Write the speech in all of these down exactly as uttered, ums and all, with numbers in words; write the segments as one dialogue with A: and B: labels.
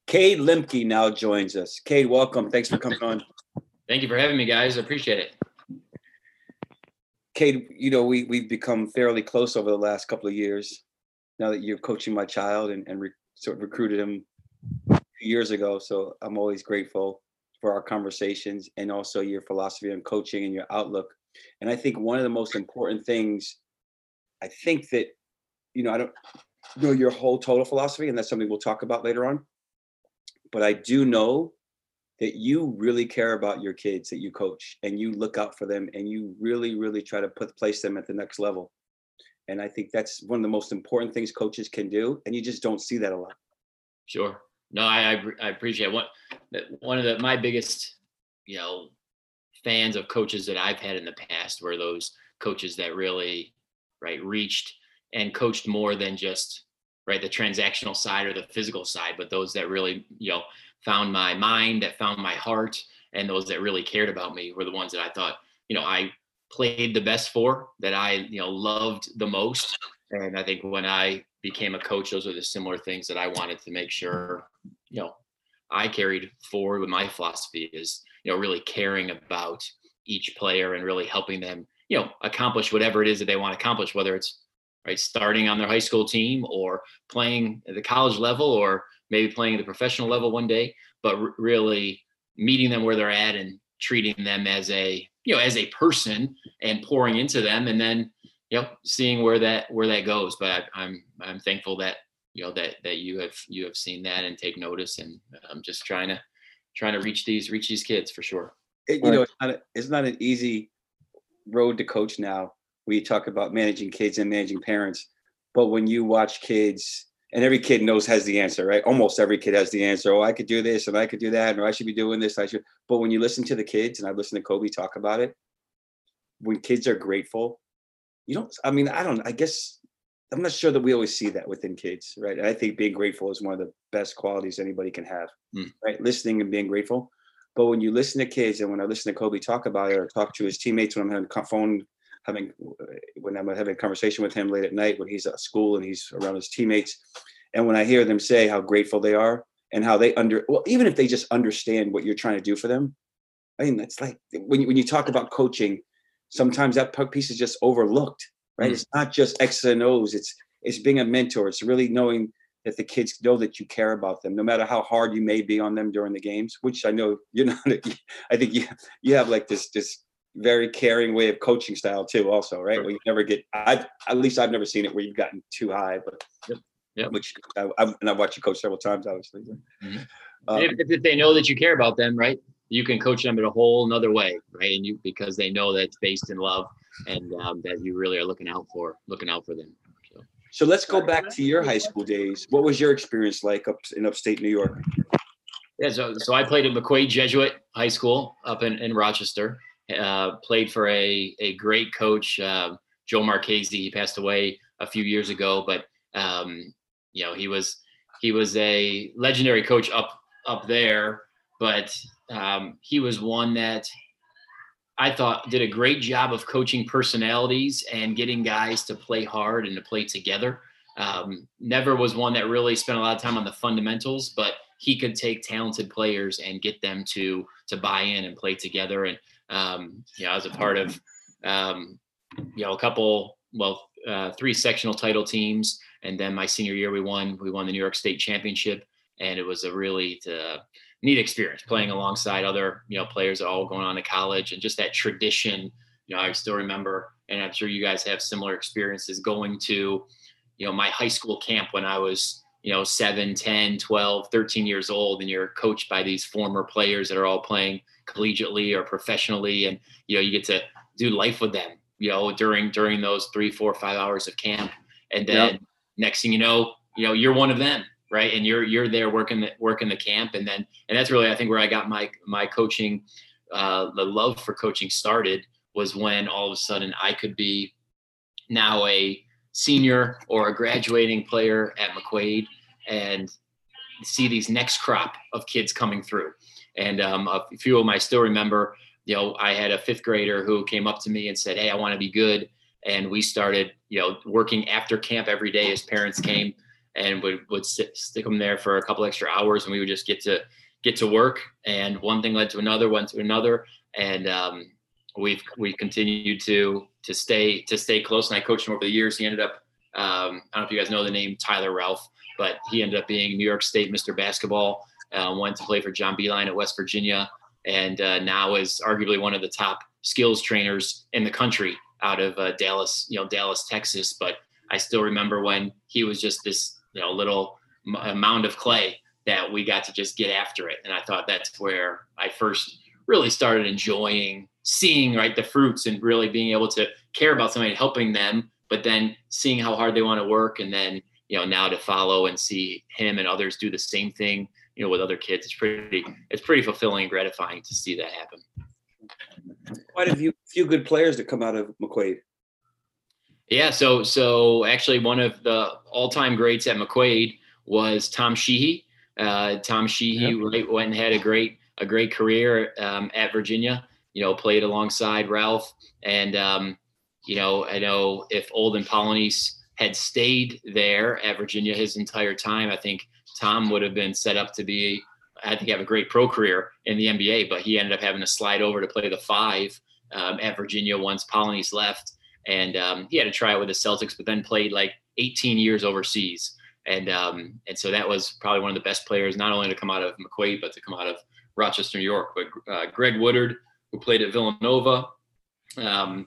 A: Cade Lemke now joins us. Cade, welcome. Thanks for coming on.
B: Thank you for having me, guys. I appreciate it.
A: Cade, you know, we, we've become fairly close over the last couple of years now that you're coaching my child and, and re, sort of recruited him years ago. So I'm always grateful for our conversations and also your philosophy on coaching and your outlook. And I think one of the most important things, I think that, you know, I don't know your whole total philosophy, and that's something we'll talk about later on. But I do know that you really care about your kids that you coach, and you look out for them, and you really, really try to put place them at the next level. And I think that's one of the most important things coaches can do, and you just don't see that a lot.
B: Sure. No, I I, I appreciate it. One one of the my biggest, you know, fans of coaches that I've had in the past were those coaches that really, right, reached and coached more than just right the transactional side or the physical side, but those that really, you know, found my mind, that found my heart, and those that really cared about me were the ones that I thought, you know, I played the best for, that I, you know, loved the most. And I think when I became a coach, those are the similar things that I wanted to make sure, you know, I carried forward with my philosophy is, you know, really caring about each player and really helping them, you know, accomplish whatever it is that they want to accomplish, whether it's right starting on their high school team or playing at the college level or maybe playing at the professional level one day, but r- really meeting them where they're at and treating them as a, you know, as a person and pouring into them, and then, you know, seeing where that, where that goes. But I, I'm, I'm thankful that, you know, that, that you have, you have seen that and take notice, and I'm just trying to, trying to reach these, reach these kids for sure.
A: It, you know, it's not, a, it's not an easy road to coach now. We talk about managing kids and managing parents, but when you watch kids, and every kid knows has the answer, right? Almost every kid has the answer. Oh, I could do this and I could do that, or I should be doing this. I should. But when you listen to the kids, and I've listened to Kobe talk about it, when kids are grateful, you don't, I mean, I don't, I guess, I'm not sure that we always see that within kids, right? And I think being grateful is one of the best qualities anybody can have, mm. right? Listening and being grateful. But when you listen to kids, and when I listen to Kobe talk about it, or talk to his teammates when I'm having a phone, having, when I'm having a conversation with him late at night, when he's at school and he's around his teammates, and when I hear them say how grateful they are and how they under, well, even if they just understand what you're trying to do for them, I mean, it's like when you, when you talk about coaching, sometimes that piece is just overlooked, right? Mm. It's not just X's and O's. It's, it's being a mentor. It's really knowing that the kids know that you care about them, no matter how hard you may be on them during the games, which I know you're not, I think you, you have like this, this very caring way of coaching style too also, right? Sure. Where you never get, I've, at least I've never seen it where you've gotten too high, but
B: yep. Yep.
A: which I, I've, and I've watched you coach several times, obviously.
B: Mm-hmm. Um, if, if they know that you care about them, right, you can coach them in a whole nother way, right? And you, because they know that it's based in love, and um, that you really are looking out for, looking out for them. So.
A: so let's go back to your high school days. What was your experience like up in upstate New York?
B: Yeah, so so I played at McQuaid Jesuit High School up in, in Rochester. Uh, played for a a great coach, uh, Joe Marchese. He passed away a few years ago, but um, you know, he was he was a legendary coach up up there. But um, he was one that I thought did a great job of coaching personalities and getting guys to play hard and to play together. Um, never was one that really spent a lot of time on the fundamentals, but he could take talented players and get them to to buy in and play together. And um, you know, I was a part of um, you know a couple, well, uh, three sectional title teams, and then my senior year we won we won the New York State Championship, and it was a really uh, neat experience playing alongside other you know players all going on to college, and just that tradition. You know, I still remember, and I'm sure you guys have similar experiences going to you know my high school camp when I was you know, seven, ten, twelve, thirteen years old, and you're coached by these former players that are all playing collegiately or professionally. And, you know, you get to do life with them, you know, during, during those three, four, five hours of camp. And then yep. next thing you know, you know, you're one of them, right? And you're, you're there working the, working the camp. And then, and that's really, I think where I got my, my coaching, uh, the love for coaching started was when all of a sudden I could be now a senior or a graduating player at McQuaid and see these next crop of kids coming through. And um, a few of them I still remember, you know, I had a fifth grader who came up to me and said, "Hey, I want to be good." And we started, you know, working after camp every day. His parents came and would would sit, stick them there for a couple extra hours, and we would just get to get to work. And one thing led to another, one to another, and um, we've we continued to to stay to stay close. And I coached him over the years. He ended up um, I don't know if you guys know the name Tyler Ralph, but he ended up being New York State Mister Basketball. Uh, went to play for John Beeline at West Virginia, and uh, now is arguably one of the top skills trainers in the country out of uh, Dallas, you know, Dallas, Texas. But I still remember when he was just this, you know, little m- mound of clay that we got to just get after it. And I thought that's where I first really started enjoying seeing, right, the fruits and really being able to care about somebody, helping them, but then seeing how hard they want to work. And then, you know, now to follow and see him and others do the same thing, you know, with other kids, it's pretty, it's pretty fulfilling and gratifying to see that happen.
A: Quite a few, few good players that come out of McQuaid.
B: Yeah. So, so actually one of the all-time greats at McQuaid was Tom Sheehy. Uh, Tom Sheehy yep. right, went and had a great, a great career um, at Virginia, you know, played alongside Ralph. And, um, you know, I know if Olden Polynice had stayed there at Virginia his entire time, I think Tom would have been set up to be, I think, have a great pro career in the N B A, but he ended up having to slide over to play the five um, at Virginia once Polynice left. And um, he had to try it with the Celtics, but then played like eighteen years overseas. And um, and so that was probably one of the best players, not only to come out of McQuaid, but to come out of Rochester, New York. But uh, Greg Woodard, who played at Villanova, um,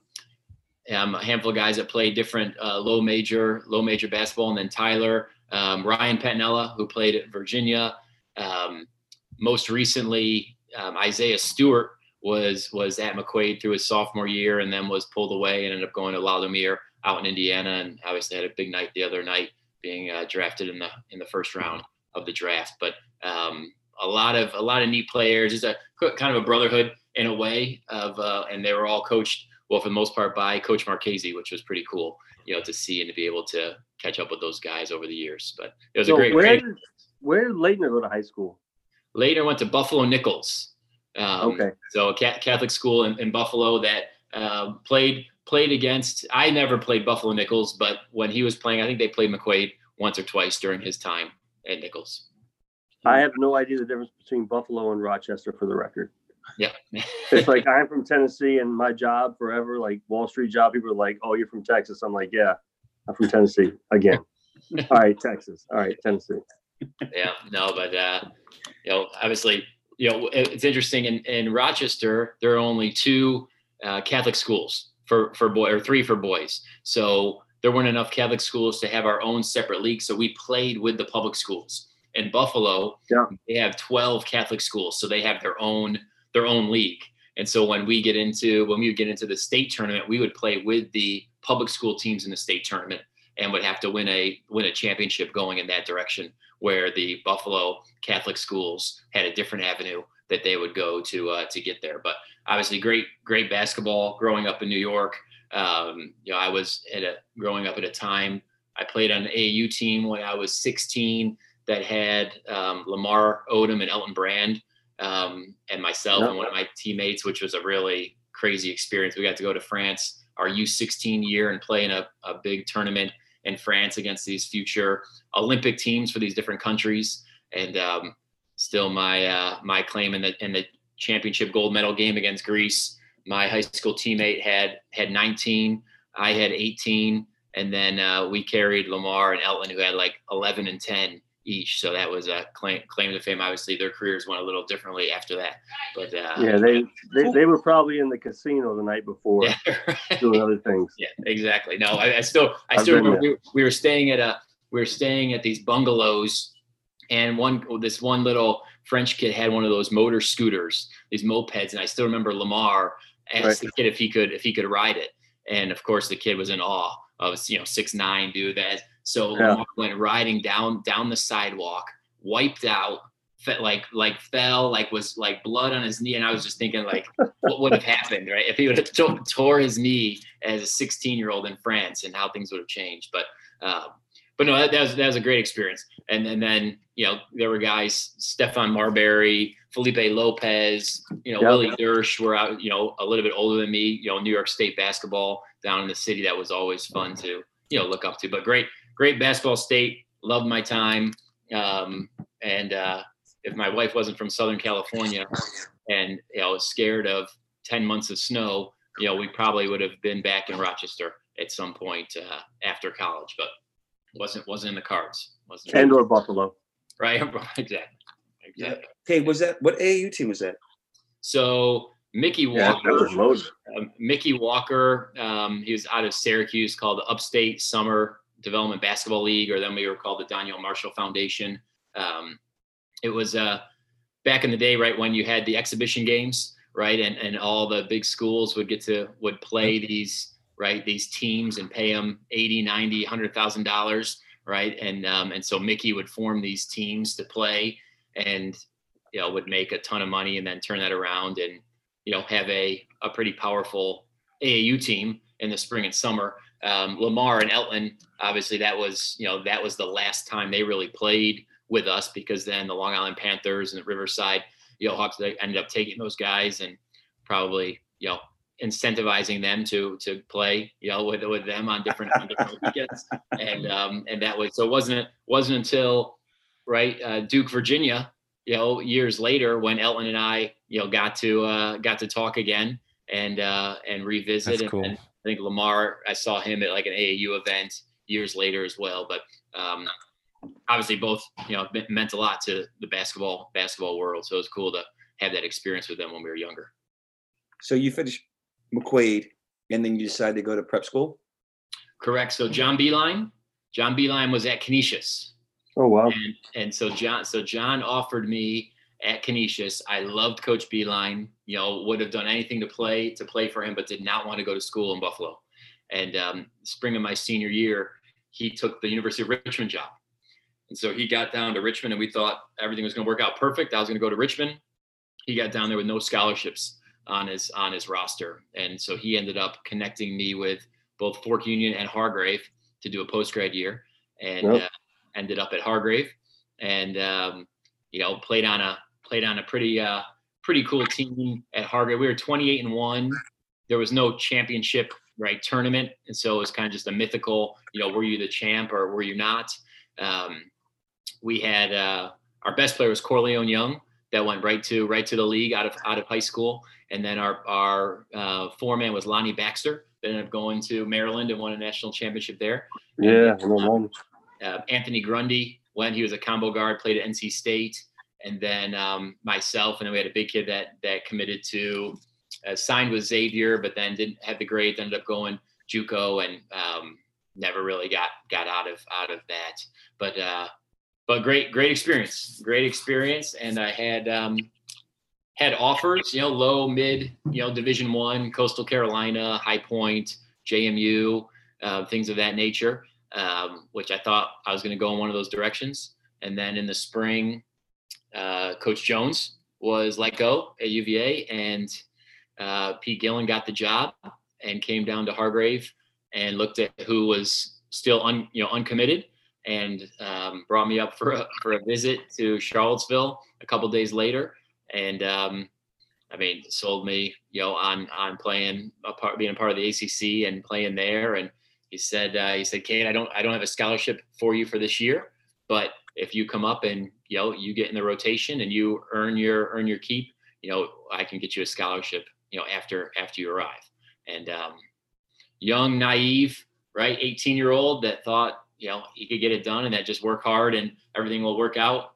B: um, a handful of guys that played different uh, low major, low major basketball, and then Tyler, um, Ryan Pettinella, who played at Virginia. Um, most recently, um, Isaiah Stewart was was at McQuaid through his sophomore year, and then was pulled away and ended up going to Laudermere out in Indiana, and obviously had a big night the other night, being uh, drafted in the in the first round of the draft. But um, a lot of a lot of neat players. It's a kind of a brotherhood in a way of, uh, and they were all coached, well, for the most part, by Coach Marchese, which was pretty cool, you know, to see and to be able to catch up with those guys over the years. But it was
C: so
B: a great.
C: Where
B: great
C: did, where did Leitner go to high school?
B: Leitner went to Buffalo Nichols. Um,
C: okay.
B: So a Catholic school in, in Buffalo that uh, played played against. I never played Buffalo Nichols, but when he was playing, I think they played McQuaid once or twice during his time at Nichols.
C: I have no idea the difference between Buffalo and Rochester, for the record.
B: Yeah.
C: It's like, I'm from Tennessee, and my job forever, like Wall Street job, people are like, oh, you're from Texas. I'm like, yeah, I'm from Tennessee again. All right, Texas. All right, Tennessee.
B: Yeah, no, but, uh, you know, obviously, you know, it's interesting in, in Rochester, there are only two uh, Catholic schools for, for boy or three for boys. So there weren't enough Catholic schools to have our own separate league. So we played with the public schools. In Buffalo, yeah. They have twelve Catholic schools. So they have their own, their own league. And so when we get into, when we would get into the state tournament, we would play with the public school teams in the state tournament and would have to win a, win a championship going in that direction, where the Buffalo Catholic schools had a different avenue that they would go to, uh, to get there. But obviously great, great basketball growing up in New York. Um, you know, I was at a, growing up at a time, I played on an A A U team when I was sixteen that had um, Lamar Odom and Elton Brand um, and myself yep. and one of my teammates, which was a really crazy experience. We got to go to France our U sixteen year and play in a, a big tournament in France against these future Olympic teams for these different countries. And um, still my, uh, my claim in the, in the championship gold medal game against Greece, my high school teammate had, had nineteen, I had eighteen. And then uh, we carried Lamar and Elton, who had like eleven and ten each. So that was a claim, claim to fame. Obviously their careers went a little differently after that, but uh,
C: yeah, they, they, they were probably in the casino the night before yeah, right. doing other things.
B: Yeah, exactly. No, I, I still, I still remember we, we were staying at a, we were staying at these bungalows, and one, this one little French kid had one of those motor scooters, these mopeds. And I still remember Lamar asked right. the kid if he could, if he could ride it. And of course the kid was in awe of, you know, six, nine dude that, so yeah. Lamar went riding down, down the sidewalk, wiped out, fe- like, like fell, like was like blood on his knee. And I was just thinking like, what would have happened, right? If he would have to- tore his knee as a sixteen year old in France, and how things would have changed. But, um, but no, that, that was, that was a great experience. And, and then, you know, there were guys, Stefan Marbury, Felipe Lopez, you know, yep. Willie Dersh were out, you know, a little bit older than me, you know, New York State basketball down in the city. That was always fun to, you know, look up to. But great, great basketball state, loved my time. Um, and uh, if my wife wasn't from Southern California and, you know, was scared of ten months of snow, you know, we probably would have been back in Rochester at some point uh, after college, but wasn't wasn't in the cards. Wasn't
C: And or Buffalo.
B: right? Exactly. Exactly.
A: Hey, was that what A A U team was that?
B: So Mickey
C: Yeah,
B: Walker,
C: that was loaded.
B: um, Mickey Walker, um, he was out of Syracuse, called the Upstate Summer Development Basketball League, or then we were called the Daniel Marshall Foundation. Um, it was uh, back in the day, right, when you had the exhibition games, right, and and all the big schools would get to would play these right these teams and pay them eighty, ninety, one hundred thousand dollars, right, and um, and so Mickey would form these teams to play, and you know would make a ton of money, and then turn that around and you know have a a pretty powerful A A U team in the spring and summer. Um, Lamar and Elton, obviously that was, you know, that was the last time they really played with us, because then the Long Island Panthers and the Riverside, you know, Hawks, they ended up taking those guys and probably, you know, incentivizing them to, to play, you know, with, with them on different, on different weekends. And, um, and that was, so it wasn't, wasn't until, right, uh, Duke, Virginia, you know, years later when Elton and I, you know, got to, uh, got to talk again and, uh, and revisit.
D: That's cool.
B: And, and I think Lamar, I saw him at like an A A U event years later as well. But um, obviously both, you know, meant a lot to the basketball basketball world. So it was cool to have that experience with them when we were younger.
A: So you finished McQuaid, and then you decided to go to prep school?
B: Correct. So John Beeline, John Beeline was at Canisius.
C: Oh, wow.
B: And, and so John, so John offered me at Canisius. I loved Coach Beeline, you know, would have done anything to play, to play for him, but did not want to go to school in Buffalo. And um, spring of my senior year, he took the University of Richmond job. And so he got down to Richmond, and we thought everything was going to work out perfect. I was going to go to Richmond. He got down there with no scholarships on his, on his roster. And so he ended up connecting me with both Fork Union and Hargrave to do a post-grad year, and
C: Yep.
B: uh, ended up at Hargrave, and, um, you know, played on a, played on a pretty, uh, pretty cool team at Hargrave. We were twenty-eight and one. There was no championship, right, tournament. And so it was kind of just a mythical, you know, were you the champ or were you not? Um, we had, uh, our best player was Corleone Young, that went right to, right to the league out of, out of high school. And then our, our, uh, foreman was Lonnie Baxter, that ended up going to Maryland and won a national championship there.
C: Yeah, I know.
B: Uh, Anthony Grundy, when he was a combo guard, played at N C State. And then um, myself, and then we had a big kid that that committed to, uh, signed with Xavier, but then didn't have the grades, ended up going JUCO, and um, never really got got out of out of that. But uh, but great great experience, great experience, and I had um, had offers, you know, low mid, you know, Division One, Coastal Carolina, High Point, J M U, uh, things of that nature, um, which I thought I was going to go in one of those directions. And then in the spring, Uh, Coach Jones was let go at U V A, and uh, Pete Gillen got the job and came down to Hargrave and looked at who was still un, you know, uncommitted, and um, brought me up for a, for a visit to Charlottesville a couple days later. And um, I mean, sold me, you know, on, on playing a part, being a part of the A C C and playing there. And he said, uh, he said, Kate, I don't, I don't have a scholarship for you for this year, but if you come up and, you know, you get in the rotation and you earn your, earn your keep, you know, I can get you a scholarship, you know, after, after you arrive. And um, young, naive, right, eighteen year old that thought, you know, he could get it done and that just work hard and everything will work out.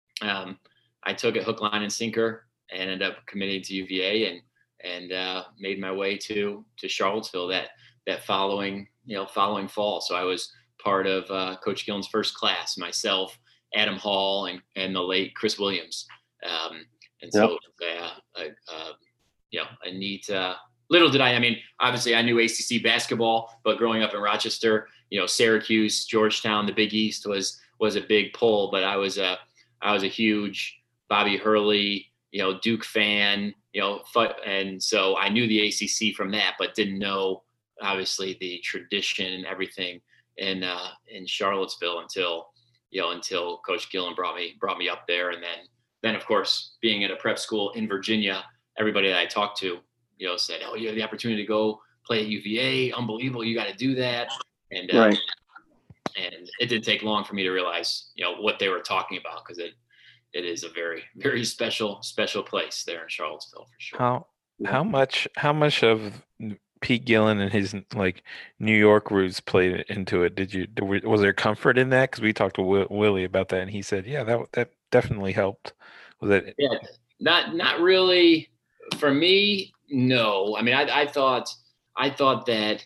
B: Um, I took it hook, line, and sinker and ended up committing to U V A, and, and uh, made my way to, to Charlottesville that, that following, you know, following fall. So I was part of uh, Coach Gillen's first class, myself, Adam Hall, and, and the late Chris Williams. Um, and so, yep. uh, uh, you know, a neat, uh, little did I, I mean, obviously I knew A C C basketball, but growing up in Rochester, you know, Syracuse, Georgetown, the Big East was, was a big pull, but I was a, I was a huge Bobby Hurley, you know, Duke fan, you know, and so I knew the A C C from that, but didn't know obviously the tradition and everything in uh, in Charlottesville until, you know, until Coach Gillen brought me brought me up there. And then then of course, being at a prep school in Virginia, everybody that I talked to, you know, said, "Oh, you have the opportunity to go play at U V A. Unbelievable! You got to do that." And uh,
C: right.
B: and it didn't take long for me to realize, you know, what they were talking about, because it it is a very, very special, special place there in Charlottesville for sure.
D: How
C: Yeah.
D: how much how much of Pete Gillen and his like New York roots played into it? Did you was there comfort in that? Because we talked to Will, Willie about that, and he said, yeah, that that definitely helped. Was that?
B: Yeah, not not really for me. No, I mean, I, I thought I thought that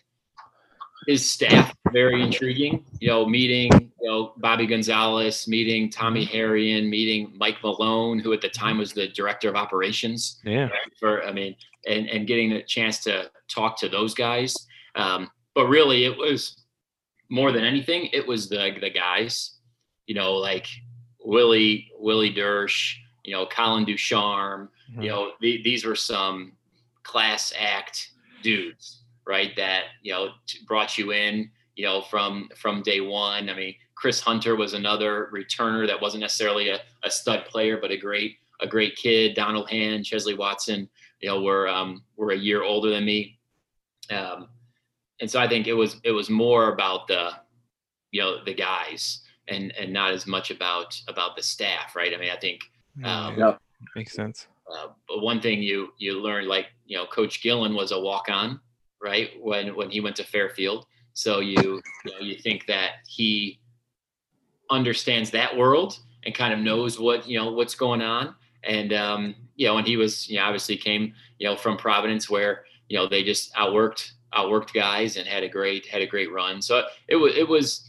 B: his staff very intriguing. You know, meeting you know Bobby Gonzalez, meeting Tommy Harrion, meeting Mike Malone, who at the time was the director of operations.
D: Yeah.
B: For I mean, and and getting the chance to talk to those guys. Um, but really, it was more than anything, it was the the guys. You know, like Willie Willie Dersh, you know, Colin Ducharme.
D: Mm-hmm.
B: You know, the, these were some class act dudes, right? That, you know, brought you in, you know, from, from day one. I mean, Chris Hunter was another returner that wasn't necessarily a, a stud player, but a great, a great kid. Donald Hand, Chesley Watson, you know, were, um, were a year older than me. Um, and so I think it was, it was more about the, you know, the guys and, and not as much about, about the staff. Right. I mean, I think, um,
C: Yeah.
D: Makes sense.
B: Uh, but one thing you you learn, like, you know, Coach Gillen was a walk-on, right? When when he went to Fairfield, so you you know you think that he understands that world and kind of knows what you know what's going on, and um, you know, and he was you know obviously came you know from Providence, where you know they just outworked outworked guys and had a great had a great run. So it was it was.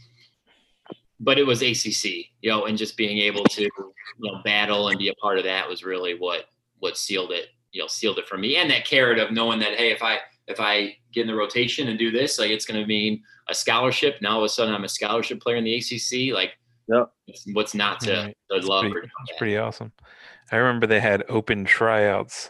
B: But it was A C C, you know, and just being able to, you know, battle and be a part of that was really what what sealed it, you know, sealed it for me. And that carrot of knowing that, hey, if I if I get in the rotation and do this, like, it's going to mean a scholarship. Now all of a sudden I'm a scholarship player in the A C C. Like,
C: Yep.
B: what's not to,
D: Right.
B: to
D: It's
B: love?
D: pretty,
B: Or
D: it's pretty awesome. I remember they had open tryouts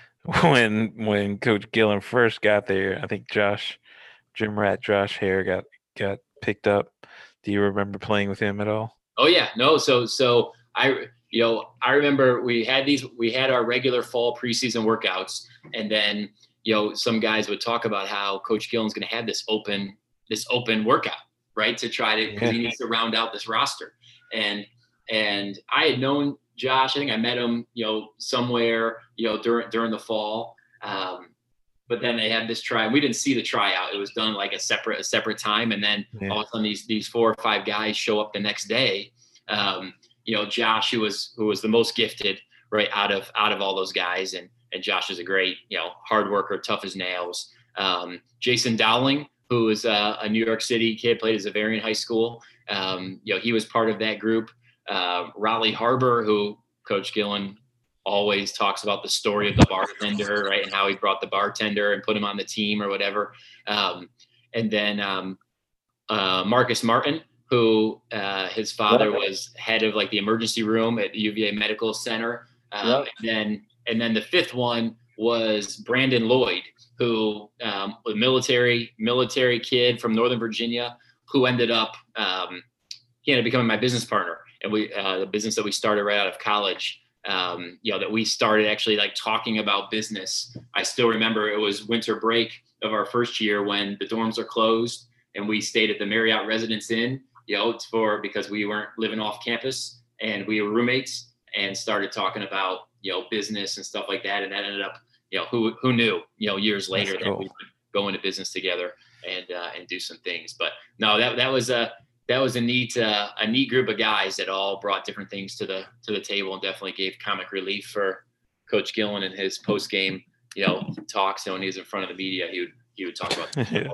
D: when when Coach Gillen first got there. I think Josh, Jim Rat, Josh Hare got got picked up. Do you remember playing with him at all?
B: Oh yeah, no. So so I you know I remember we had these we had our regular fall preseason workouts, and then you know some guys would talk about how Coach Gillen's going to have this open this open workout, right, to try to because
D: Yeah.
B: he needs to round out this roster. And and I had known Josh. I think I met him you know somewhere you know during during the fall. Um, But then they had this try. We didn't see the tryout. It was done like a separate, a separate time. And then
D: Yeah.
B: all of a sudden, these these four or five guys show up the next day. Um, you know, Josh, who was who was the most gifted, right, out of out of all those guys, and and Josh is a great, you know, hard worker, tough as nails. Um, Jason Dowling, who was a, a New York City kid, played at Xaverian High School. Um, you know, he was part of that group. Uh, Raleigh Harbor, who Coach Gillen always talks about the story of the bartender, right, and how he brought the bartender and put him on the team or whatever. Um, and then um, uh, Marcus Martin, who uh, his father
C: Yep.
B: was head of like the emergency room at the U V A Medical Center. Um,
C: Yep.
B: And then and then the fifth one was Brandon Lloyd, who um, a military military kid from Northern Virginia, who ended up um, he ended up becoming my business partner, and we uh, the business that we started right out of college. Um, you know, that we started actually like talking about business. I still remember it was winter break of our first year when the dorms are closed, and we stayed at the Marriott Residence Inn, you know, for, because we weren't living off campus, and we were roommates, and started talking about, you know, business and stuff like that. And that ended up, you know, who, who knew, you know, years later
D: That's
B: that
D: cool.
B: we would go into business together and, uh, and do some things. But no, that, that was a, that was a neat, uh, a neat group of guys that all brought different things to the, to the table, and definitely gave comic relief for Coach Gillen and his post game, you know, talks. So when he was in front of the media, he would, he would talk about.
D: Yeah.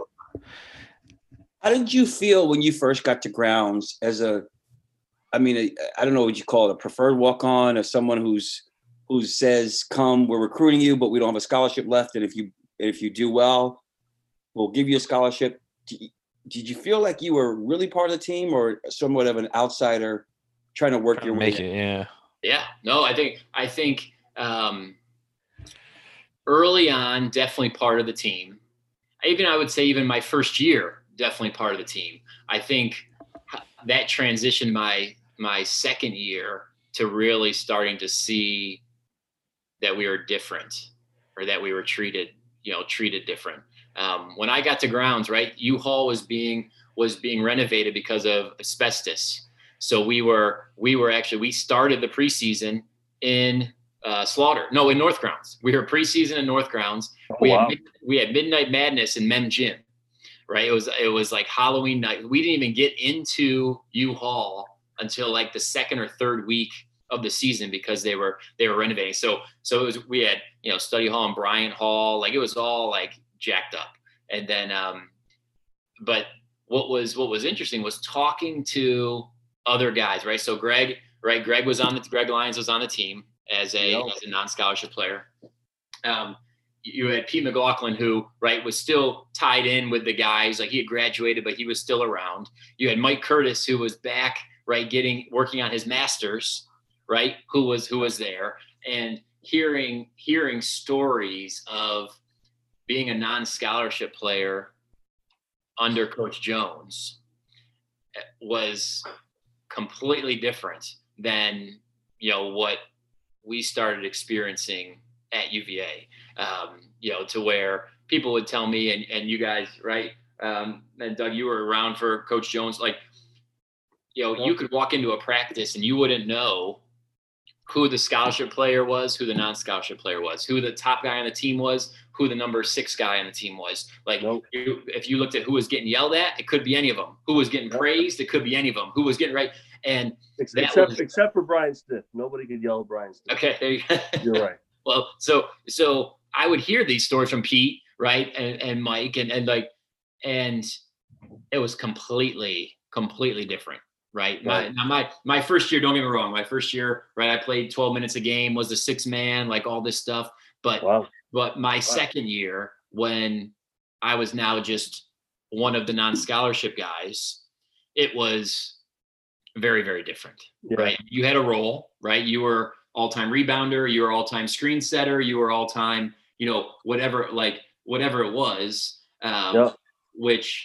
A: How did you feel when you first got to Grounds as a, I mean, I I don't know what you call it, a preferred walk-on, or someone who's who says, "Come, we're recruiting you, but we don't have a scholarship left, and if you if you do well, we'll give you a scholarship." Did did you feel like you were really part of the team, or somewhat of an outsider trying to work
D: Trying
A: your
D: to
A: way
D: make
A: in?
D: it, yeah.
B: Yeah, no, I think, I think um, early on, definitely part of the team. Even, I would say even my first year, definitely part of the team. I think that transitioned my, my second year to really starting to see that we were different, or that we were treated, you know, treated different. Um, when I got to Grounds, right, U-Haul was being, was being renovated because of asbestos. So we were we were actually we started the preseason in uh, Slaughter, no, in North Grounds. We were preseason in North Grounds.
C: Oh,
B: we
C: wow.
B: had we had Midnight Madness in Mem Gym, right? It was it was like Halloween night. We didn't even get into U-Haul until like the second or third week of the season because they were they were renovating. So so it was we had you know Study Hall and Bryant Hall, like it was all like jacked up. And then um, but what was what was interesting was talking to other guys, right? So Greg, right? Greg was on the Greg Lyons was on the team as a
C: Yeah.
B: as a non-scholarship player. Um, you had Pete McLaughlin, who right was still tied in with the guys, like he had graduated, but he was still around. You had Mike Curtis, who was back, right, getting working on his master's, right, who was who was there, and hearing hearing stories of being a non-scholarship player under Coach Jones was completely different than you know what we started experiencing at U V A. Um, you know, to where people would tell me, and, and you guys, right? Um, and Doug, you were around for Coach Jones. Like, you know, you could walk into a practice and you wouldn't know who the scholarship player was, who the non-scholarship player was, who the top guy on the team was, who the number six guy on the team was. Like,
C: Nope.
B: you, if you looked at who was getting yelled at, it could be any of them. Who was getting
C: Yep.
B: praised, it could be any of them. Who was getting right. And
C: Ex-
B: that
C: Except
B: was-
C: except for Brian Stiff. Nobody could yell at Brian Stiff.
B: okay, there you go.
C: You're right.
B: Well, so so I would hear these stories from Pete, right, and, and Mike, and and like, and it was completely, completely different, right? My
C: Right.
B: now my my first year, don't get me wrong, my first year, right, I played twelve minutes a game, was a six man, like all this stuff, but
C: Wow.
B: but my second year, when I was now just one of the non-scholarship guys, it was very, very different,
C: Yeah.
B: right? You had a role, right? You were all-time rebounder, you were all-time screen setter, you were all-time, you know, whatever, like whatever it was, um,
C: Yeah.
B: which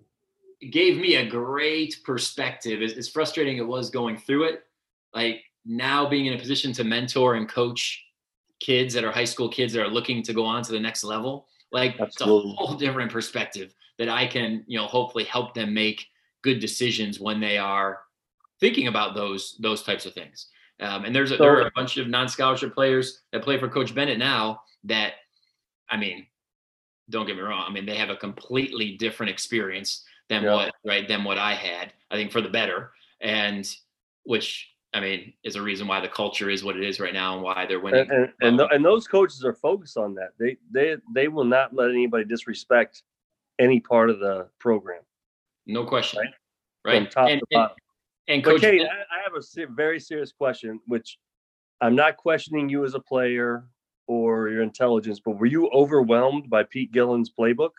B: gave me a great perspective. As, as frustrating it was going through it, like now being in a position to mentor and coach kids that are high school kids that are looking to go on to the next level, like
C: Absolutely.
B: it's a whole different perspective that I can, you know, hopefully help them make good decisions when they are thinking about those those types of things. Um, and there's a,
C: So-
B: there are a bunch of non-scholarship players that play for Coach Bennett now that, I mean, don't get me wrong. I mean, they have a completely different experience than
C: Yeah.
B: what, right, than what I had, I think for the better. And which, I mean, is a reason why the culture is what it is right now and why they're winning.
C: And and, and, th- and those coaches are focused on that. They they they will not let anybody disrespect any part of the program.
B: No question.
C: Right.
B: Right.
C: From top
B: and,
C: to
B: and,
C: bottom.
B: and
C: But
B: Coach
C: Kate,
B: Bennett-
C: I, I have a se- very serious question, which I'm not questioning you as a player or your intelligence, but were you overwhelmed by Pete Gillen's playbook?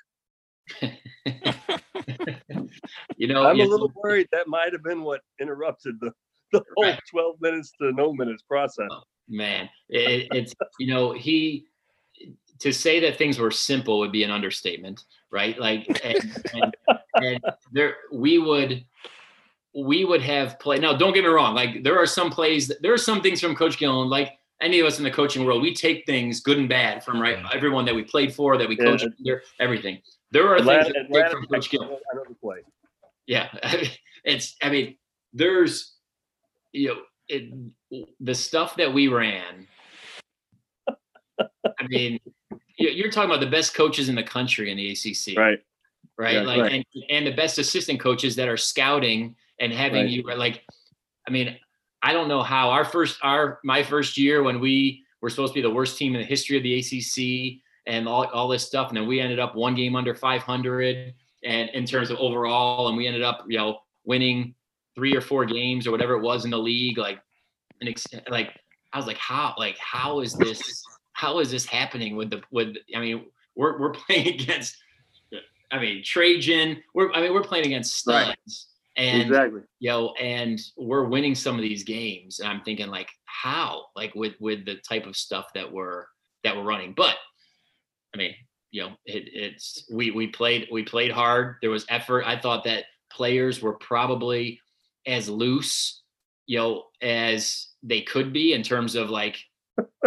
B: you know,
C: I'm
B: you-
C: a little worried that might have been what interrupted the, the whole
B: Right.
C: twelve minutes to no minutes process.
B: man, it, it's, you know, he, to say that things were simple would be an understatement, right? Like, and, and, and there, we would, we would have play. Now, don't get me wrong. Like, there are some plays, that, there are some things from Coach Gillen, like any of us in the coaching world, we take things good and bad from right everyone that we played for, that we
C: Yeah.
B: coached under, everything. There are
C: Atlanta-
B: things that we take
C: Atlanta-
B: from Coach Gillen.
C: I know the play.
B: Yeah, it's. I mean, there's, you know, it, the stuff that we ran. I mean, you- you're talking about the best coaches in the country in the A C C,
C: Right.
B: right?
C: Yeah,
B: like,
C: right.
B: And, and the best assistant coaches that are scouting and having
C: Right.
B: you like. I mean, I don't know how our first, our my first year when we were supposed to be the worst team in the history of the A C C and all all this stuff, and then we ended up one game under five hundred. And in terms of overall, and we ended up, you know, winning three or four games or whatever it was in the league. Like, and ex- like, I was like, how, like, how is this, how is this happening with the, with, I mean, we're, we're playing against, I mean, Trajan, we're, I mean, we're playing against studs
C: Right.
B: and,
C: Exactly.
B: you know, and we're winning some of these games. And I'm thinking like, how, like with, with the type of stuff that we're, that we're running. But I mean, you know, it, it's we we played we played hard. There was effort. I thought that players were probably as loose, you know, as they could be in terms of like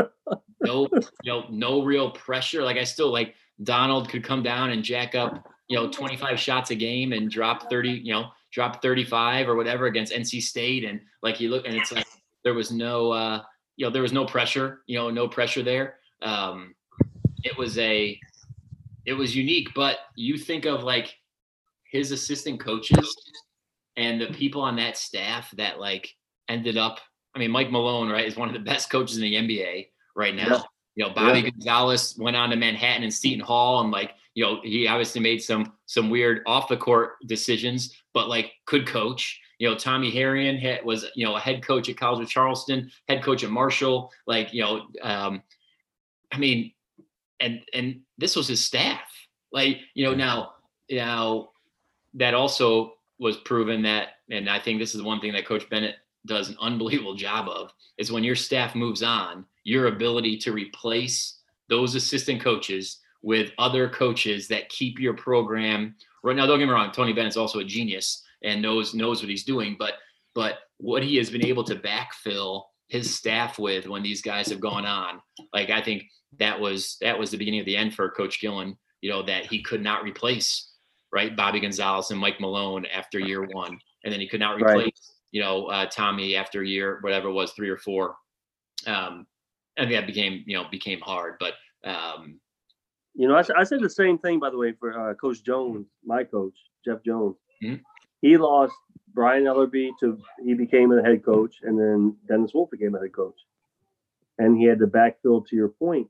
B: no, you know, no real pressure. Like I still like Donald could come down and jack up, you you know, twenty-five shots a game and drop thirty, you know, drop thirty-five or whatever against N C State. And like you look, and it's like, there was no, uh, you know, there was no pressure, you know, no pressure there. Um, it was a, it was unique, but you think of like his assistant coaches and the people on that staff that like ended up, I mean, Mike Malone, right, is one of the best coaches in the N B A right now. Yeah. You know, Bobby yeah. Gonzalez went on to Manhattan and Seton Hall, and like, you know, he obviously made some some weird off the court decisions, but like could coach. You know, Tommy Harrion had, was, you know, a head coach at College of Charleston, head coach at Marshall. Like, you know, um, I mean, and and this was his staff. Like, you know, now now that also was proven that, and I think this is one thing that Coach Bennett does an unbelievable job of, is when your staff moves on, your ability to replace those assistant coaches with other coaches that keep your program right. Now, don't get me wrong, Tony Bennett's also a genius and knows knows what he's doing, but but what he has been able to backfill his staff with when these guys have gone on, like, I think that was that was the beginning of the end for Coach Gillen, you know, that he could not replace, right, Bobby Gonzalez and Mike Malone after year one, and then he could not replace, right. you know, uh, Tommy after year, whatever it was, three or four. Um, and that became, you know, became hard. But, um,
C: you know, I, I said the same thing, by the way, for uh, Coach Jones, my coach, Jeff Jones.
B: Mm-hmm.
C: He lost Brian Ellerby to, he became a head coach, and then Dennis Wolf became a head coach. And he had to backfill, to your point.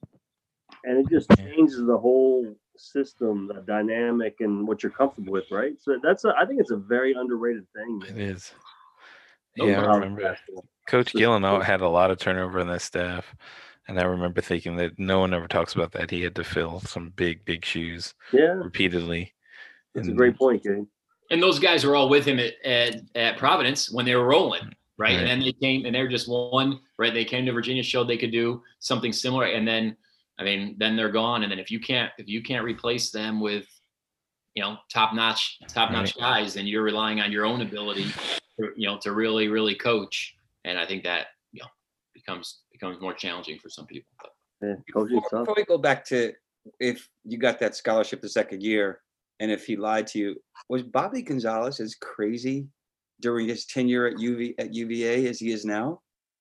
C: And it just changes the whole system, the dynamic, and what you're comfortable with, right? So that's, a, I think it's a very underrated thing.
D: It is.
C: Those
D: Yeah, I remember Coach Gillen had a lot of turnover in that staff. And I remember thinking that no one ever talks about that. He had to fill some big, big shoes
C: yeah.
D: repeatedly.
C: That's
D: and,
C: a great point, Gabe.
B: And those guys were all with him at, at, at Providence when they were rolling, right? right? And then they came, and they were just one, right? They came to Virginia, showed they could do something similar. And then, I mean, then they're gone. And then if you can't, if you can't replace them with, you know, top-notch, top-notch right. guys, then you're relying on your own ability, to, you know, to really, really coach. And I think that, you know, becomes becomes more challenging for some people. But.
C: Yeah,
A: before, before we go back to if you got that scholarship the second year, and if he lied to you, was Bobby Gonzalez as crazy during his tenure at U V at U V A as he is now?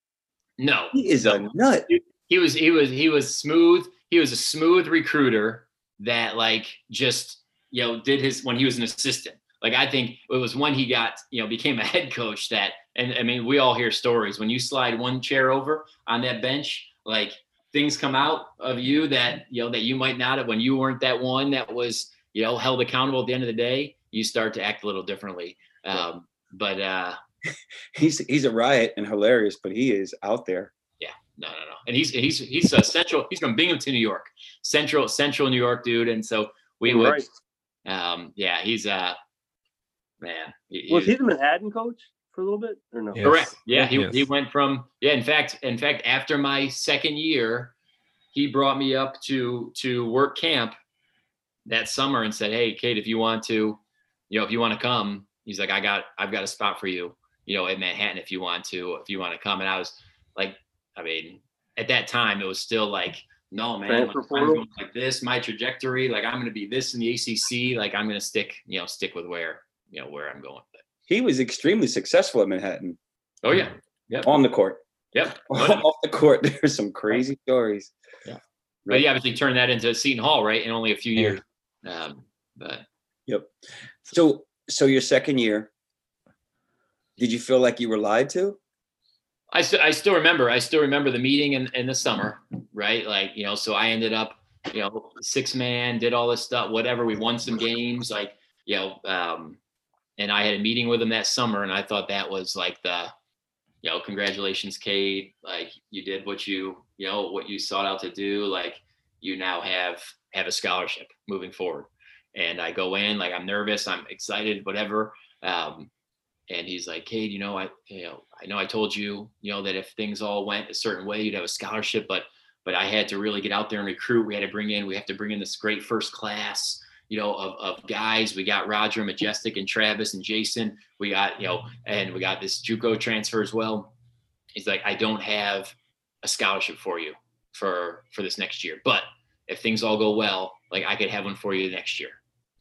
B: No,
A: he is
B: no.
A: a nut.
B: He, he was he was he was smooth. He was a smooth recruiter that like just, you know, did his when he was an assistant. Like, I think it was when he got, you know, became a head coach that, and I mean, we all hear stories when you slide one chair over on that bench, like things come out of you that, you know, that you might not have, when you weren't that one that was, you know, held accountable at the end of the day, you start to act a little differently. Um, but uh,
A: he's, he's a riot and hilarious, but he is out there.
B: Yeah, no, no, no. And he's, he's, he's a central, he's from Binghamton, New York, central, central New York dude. And so we would, right. um, yeah, he's uh man. He,
C: was he the Manhattan coach for a little bit or no?
B: Yes. Correct. Yeah. He,
D: yes.
B: he went from, yeah. In fact, in fact, after my second year, he brought me up to, to work camp that summer and said, "Hey, Kate, if you want to, you know, if you want to come," he's like, I got, I've got a spot for you, you know, in Manhattan, if you want to, if you want to come. And I was like, I mean, at that time it was still like, no, man, like, I'm going like this, my trajectory, like I'm going to be this in the A C C. Like I'm going to stick, you know, stick with where, you know, where I'm going. But
A: he was extremely successful at Manhattan.
B: Oh yeah. Yeah.
A: On the court.
B: Yep.
A: Off the court. There's some crazy stories.
B: Yeah. But he obviously turned that into Seton Hall, right? In only a few years. Um, but
A: yep. So, so your second year, did you feel like you were lied to?
B: I still, I still remember, I still remember the meeting in, in the summer, right? Like, you know, so I ended up, you know, six man, did all this stuff, whatever. We won some games, like, you know, um, and I had a meeting with him that summer, and I thought that was like the, you know, congratulations, Cade. Like you did what you, you know, what you sought out to do. Like you now have, have a scholarship moving forward. And I go in, like, I'm nervous, I'm excited, whatever. Um, and he's like, Cade, you know, I, you know, I know I told you, you know, that if things all went a certain way, you'd have a scholarship, but, but I had to really get out there and recruit. We had to bring in, we have to bring in this great first class, you know, of, of guys. We got Roger, Majestic, and Travis and Jason. We got, you know, and we got this JUCO transfer as well. He's like, I don't have a scholarship for you for, for this next year, but if things all go well, like I could have one for you next year.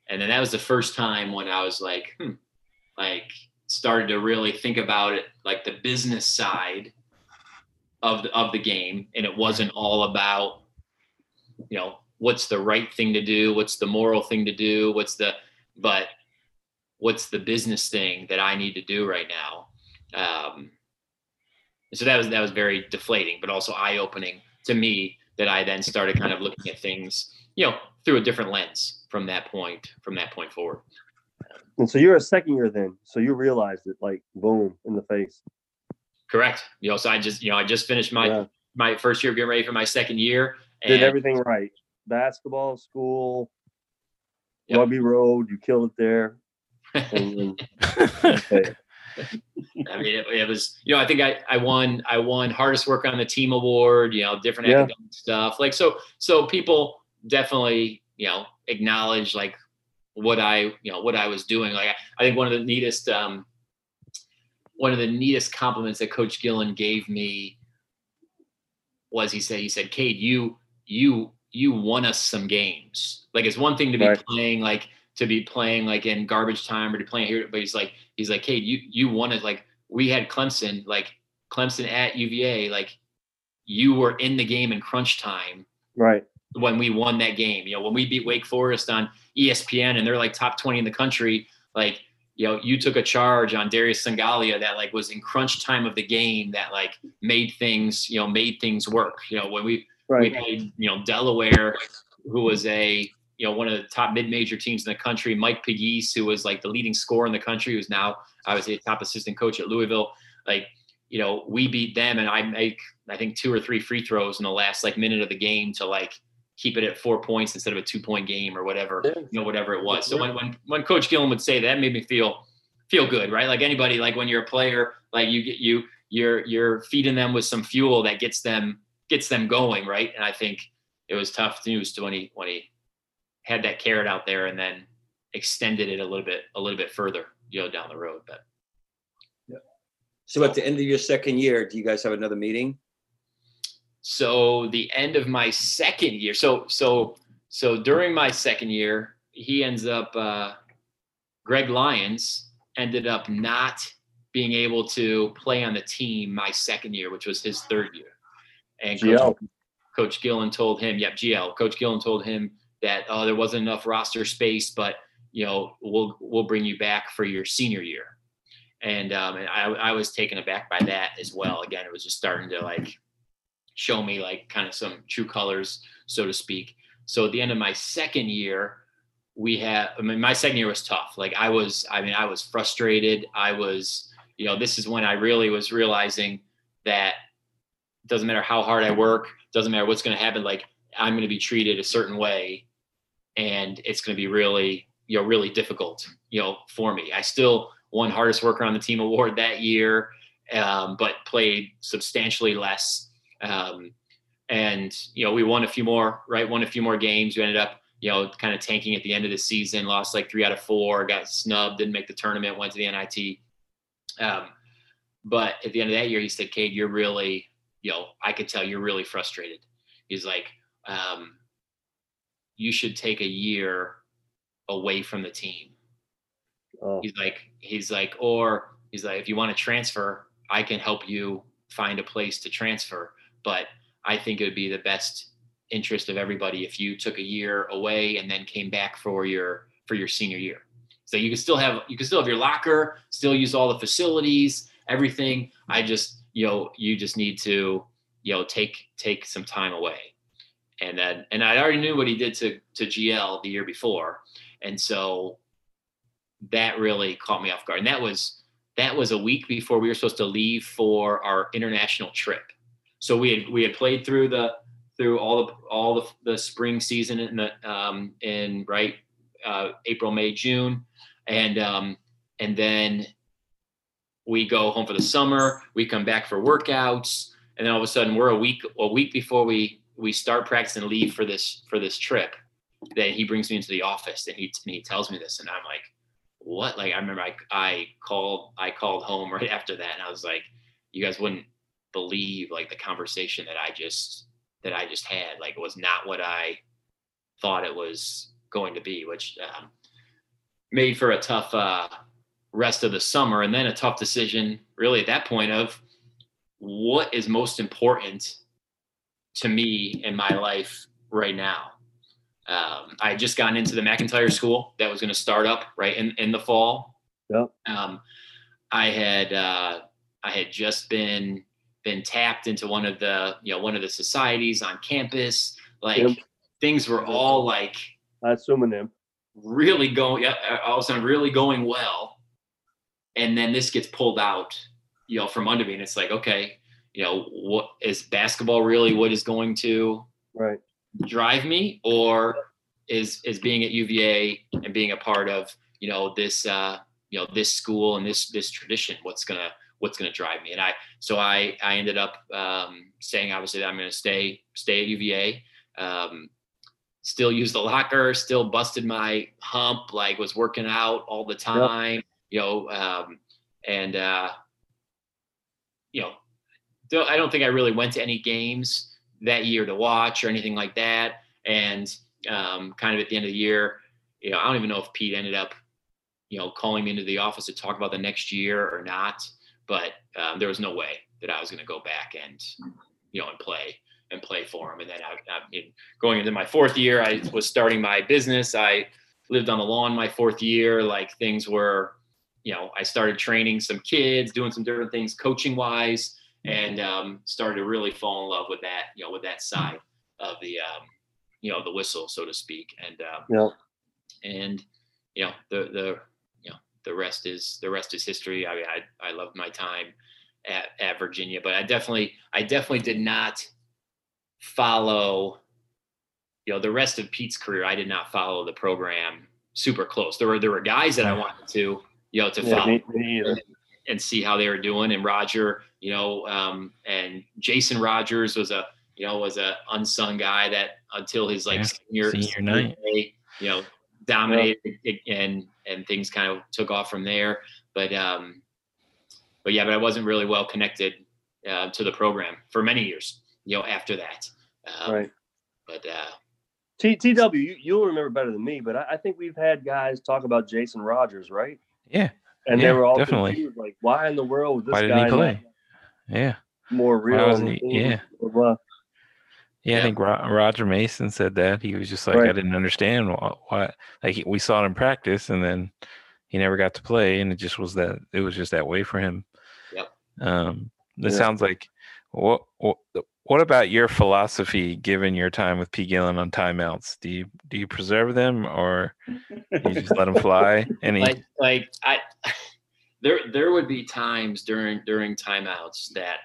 B: And then that was the first time when I was like, hmm, like started to really think about it, like the business side of the, of the game. And it wasn't all about, you know, what's the right thing to do? What's the moral thing to do? What's the, but what's the business thing that I need to do right now? Um, so that was, that was very deflating, but also eye opening to me, that I then started kind of looking at things, you know, through a different lens from that point, from that point forward.
C: And so you're a second year then. So you realized it, like, boom, in the face.
B: Correct. You know, so I just, you know, I just finished my,
C: Yeah.
B: my first year, getting ready for my second year. And
C: Did everything right. Basketball, school,
B: Yep.
C: Rugby Road, you killed it there. And then, okay.
B: I mean, it, it was, you know, I think I, I won, I won hardest work on the team award, you know, different
C: Yeah.
B: academic stuff. Like, so, so people definitely, you know, acknowledge like what I, you know, what I was doing. Like, I, I think one of the neatest, um, one of the neatest compliments that Coach Gillen gave me was he said, he said, Cade, you, you, you won us some games. Like, it's one thing to be
C: Right.
B: playing, like to be playing like in garbage time or to play here, but he's like, he's like, Cade, you, you won it. Like, we had Clemson, like Clemson at U V A, like you were in the game in crunch time.
C: Right.
B: When we won that game, you know, when we beat Wake Forest on E S P N and they're like top twenty in the country, like, you know, you took a charge on Darius Sangalia that like was in crunch time of the game that like made things, you know, made things work. You know, when we,
C: Right.
B: we played, you know, Delaware, who was a, you know, one of the top mid-major teams in the country, Mike Pegues, who was like the leading scorer in the country, who's now obviously a top assistant coach at Louisville. Like, you know, we beat them and I make, I think two or three free throws in the last like minute of the game to like keep it at four points instead of a two point game or whatever,
C: Yeah.
B: you know, whatever it was. So when, when, when Coach Gillen would say that, made me feel, feel good, right? Like anybody, like when you're a player, like you get, you, you're, you're feeding them with some fuel that gets them, gets them going. Right. And I think it was tough news to when he, when he had that carrot out there and then extended it a little bit, a little bit further, you know, down the road. But
A: So at the end of your second year, do you guys have another meeting?
B: so the end of my second year, so, so, so during my second year, he ends up, uh, Greg Lyons ended up not being able to play on the team my second year, which was his third year. And
C: G L.
B: Coach, Coach Gillen told him, yep, G L. Coach Gillen told him that oh, there wasn't enough roster space, but you know, we'll we'll bring you back for your senior year. And um, and I I was taken aback by that as well. Again, it was just starting to like show me like kind of some true colors, so to speak. So at the end of my second year, we had, I mean, my second year was tough. Like I was, I mean, I was frustrated. I was, you know, this is when I really was realizing that it doesn't matter how hard I work, doesn't matter what's going to happen. Like I'm going to be treated a certain way and it's going to be really, you know, really difficult, you know, for me. I still won hardest worker on the team award that year, um, but played substantially less. Um, and, you know, we won a few more, right? Won a few more games. We ended up, you know, kind of tanking at the end of the season, lost like three out of four, got snubbed, didn't make the tournament, went to the N I T. Um, but at the end of that year, he said, Cade, you're really, you know, I could tell you're really frustrated. He's like, um, you should take a year away from the team.
C: Oh.
B: He's like, he's like, or he's like, if you want to transfer, I can help you find a place to transfer. But I think it would be the best interest of everybody if you took a year away and then came back for your, for your senior year. So you can still have, you can still have your locker, still use all the facilities, everything. I just, you know, you just need to, you know, take, take some time away. And then, and I already knew what he did to, to G L the year before. And so that really caught me off guard. And that was, that was a week before we were supposed to leave for our international trip. So we had, we had played through the, through all the, all the, the spring season in the, um, in right, uh, April, May, June. And, um, and then we go home for the summer, we come back for workouts. And then all of a sudden we're a week, a week before we, we start practice and leave for this, for this trip, that he brings me into the office and he, and he tells me this. And I'm like, what? Like, I remember I, I called, I called home right after that. And I was like, you guys wouldn't believe like the conversation that I just, that I just had. Like, it was not what I thought it was going to be, which, um, made for a tough uh, rest of the summer, and then a tough decision really at that point of what is most important to me in my life right now. Um, I had just gotten into the McIntyre school that was going to start up right in, in the fall.
C: Yep.
B: Um, I had uh, I had just been been tapped into one of the you know one of the societies on campus. Like
C: Yep.
B: things were all like
C: I assume him.
B: really going. Yeah, all of a sudden really going well, and then this gets pulled out, you know, from under me, and it's like, okay, you know, what is basketball really? What is going to
C: Right.
B: drive me, or is is being at U V A and being a part of you know this uh, you know this school and this this tradition? What's gonna what's gonna drive me? And I so I I ended up um, saying obviously that I'm gonna stay stay at U V A. Um, still use the locker. Still busted my hump. Like was working out all the time. Yep. You know, um, and uh, you know, I don't think I really went to any games that year to watch or anything like that. And um, kind of at the end of the year, you know, I don't even know if Pete ended up, you know, calling me into the office to talk about the next year or not, but um, there was no way that I was going to go back and, you know, and play and play for him. And then I, I mean, going into my fourth year, I was starting my business. I lived on the lawn my fourth year. Like things were, you know, I started training some kids, doing some different things coaching wise, and um, started to really fall in love with that, you know, with that side of the, um, you know, the whistle, so to speak. And, um,
C: yeah.
B: and, you know, the, the, you know, the rest is, the rest is history. I mean, I, I loved my time at, at Virginia, but I definitely, I definitely did not follow, you know, the rest of Pete's career. I did not follow the program super close. There were, there were guys that I wanted to, you know, to
C: yeah,
B: follow
C: me, me either.
B: and, and see how they were doing. And Roger, you know, um, and Jason Rogers was a, you know, was a unsung guy that until his like
D: yeah,
B: senior,
D: senior night,
B: day, you know, dominated yeah. and, and things kind of took off from there. But, um, but yeah, but I wasn't really well connected uh, to the program for many years, you know, after that. Um,
C: right.
B: But, uh,
C: T TW, you, you'll remember better than me, but I, I think we've had guys talk about Jason Rogers, right?
D: Yeah.
C: And
D: yeah,
C: they were all
D: definitely
C: confused, like, why in the world was this
D: why
C: guy
D: didn't he play? Yeah.
C: more real?
D: Wasn't he? Yeah.
C: Blah, blah.
D: Yeah,
B: yeah.
D: I think Ro- Roger Mason said that. He was just like,
C: Right.
D: I didn't understand why, why. Like we saw it in practice, and then he never got to play, and it just was that. It was just that way for him.
B: Yep.
D: Um, it
C: Yeah.
D: sounds like what, what? What about your philosophy, given your time with P. Gillen on timeouts? Do you do you preserve them, or you just let them fly? Any
B: like like I there there would be times during during timeouts that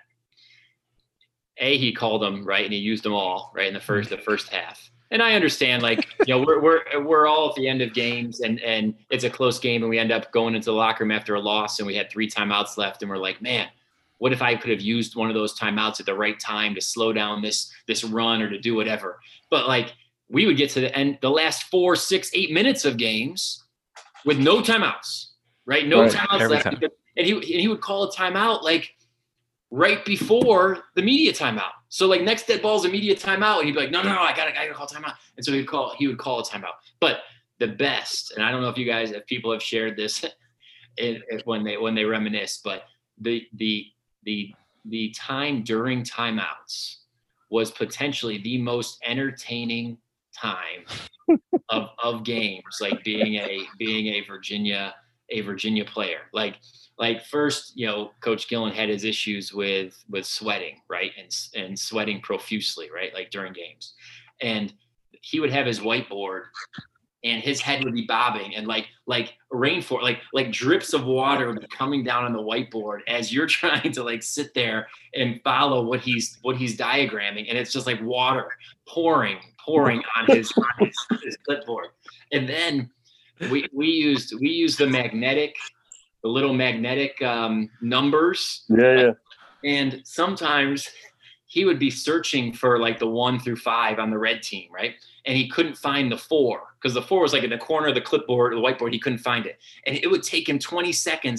B: a he called them right and he used them all right in the first the first half. And I understand, like, you know, we're we're we're all at the end of games and and it's a close game and we end up going into the locker room after a loss and we had three timeouts left and we're like, man, what if I could have used one of those timeouts at the right time to slow down this this run or to do whatever? But like we would get to the end, the last four, six, eight minutes of games with no timeouts, right? No
C: Right.
B: timeouts
D: Every
B: left.
D: time.
B: And he and he would call a timeout like right before the media timeout. So like next dead ball's a media timeout, and he'd be like, no, no, no, I gotta, I gotta call timeout. And so he'd call, he would call a timeout. But the best, and I don't know if you guys, if people have shared this if, if when they when they reminisce, but the the the the time during timeouts was potentially the most entertaining time of of games, like being a being a Virginia a Virginia player. Like like first, you know, Coach Gillen had his issues with with sweating, right, and and sweating profusely, right, like during games, and he would have his whiteboard. And his head would be bobbing and like like rainfall, like like drips of water would be coming down on the whiteboard as you're trying to like sit there and follow what he's what he's diagramming. And it's just like water pouring, pouring on his on his, his clipboard. And then we we used we used the magnetic, the little magnetic um, numbers.
C: Yeah, yeah.
B: And sometimes he would be searching for like the one through five on the red team, right? And he couldn't find the four because the four was like in the corner of the clipboard or the whiteboard. He couldn't find it. And it would take him twenty seconds.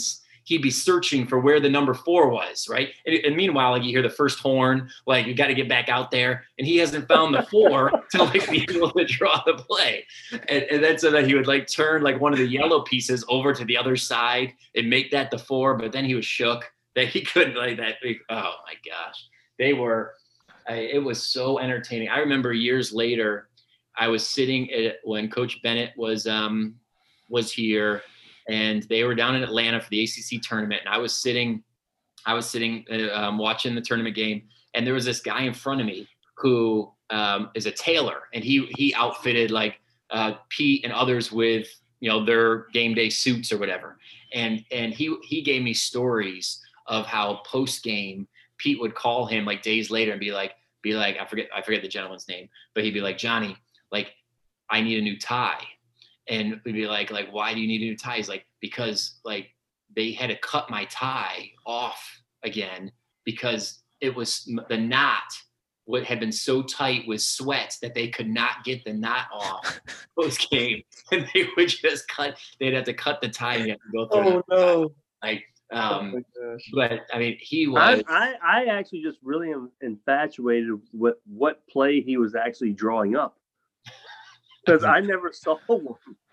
B: he'd be searching for where the number four was, right? And, and meanwhile, like you hear the first horn, like you got to get back out there, and he hasn't found the four to like be able to draw the play. And, and then so that he would like turn like one of the yellow pieces over to the other side and make that the four, but then he was shook that he couldn't like that. Oh my gosh, they were. I, it was so entertaining. I remember years later, I was sitting at, when Coach Bennett was um, was here. And they were down in Atlanta for the A C C tournament. And I was sitting, I was sitting uh, um, watching the tournament game. And there was this guy in front of me who um, is a tailor. And he he outfitted like uh, Pete and others with, you know, their game day suits or whatever. And and he he gave me stories of how post game Pete would call him like days later and be like, be like, I forget, I forget the gentleman's name, but he'd be like, Johnny, like, I need a new tie. And we'd be like, like, why do you need a new tie? He's like, because like they had to cut my tie off again because it was the knot what had been so tight with sweat that they could not get the knot off post game. And they would just cut, they'd have to cut the tie and have to go through.
A: Oh no.
B: Like,
A: Oh
B: um,
A: my gosh.
B: but I mean, he was,
C: I, I, I actually just really am infatuated with what play he was actually drawing up. Because I never saw one.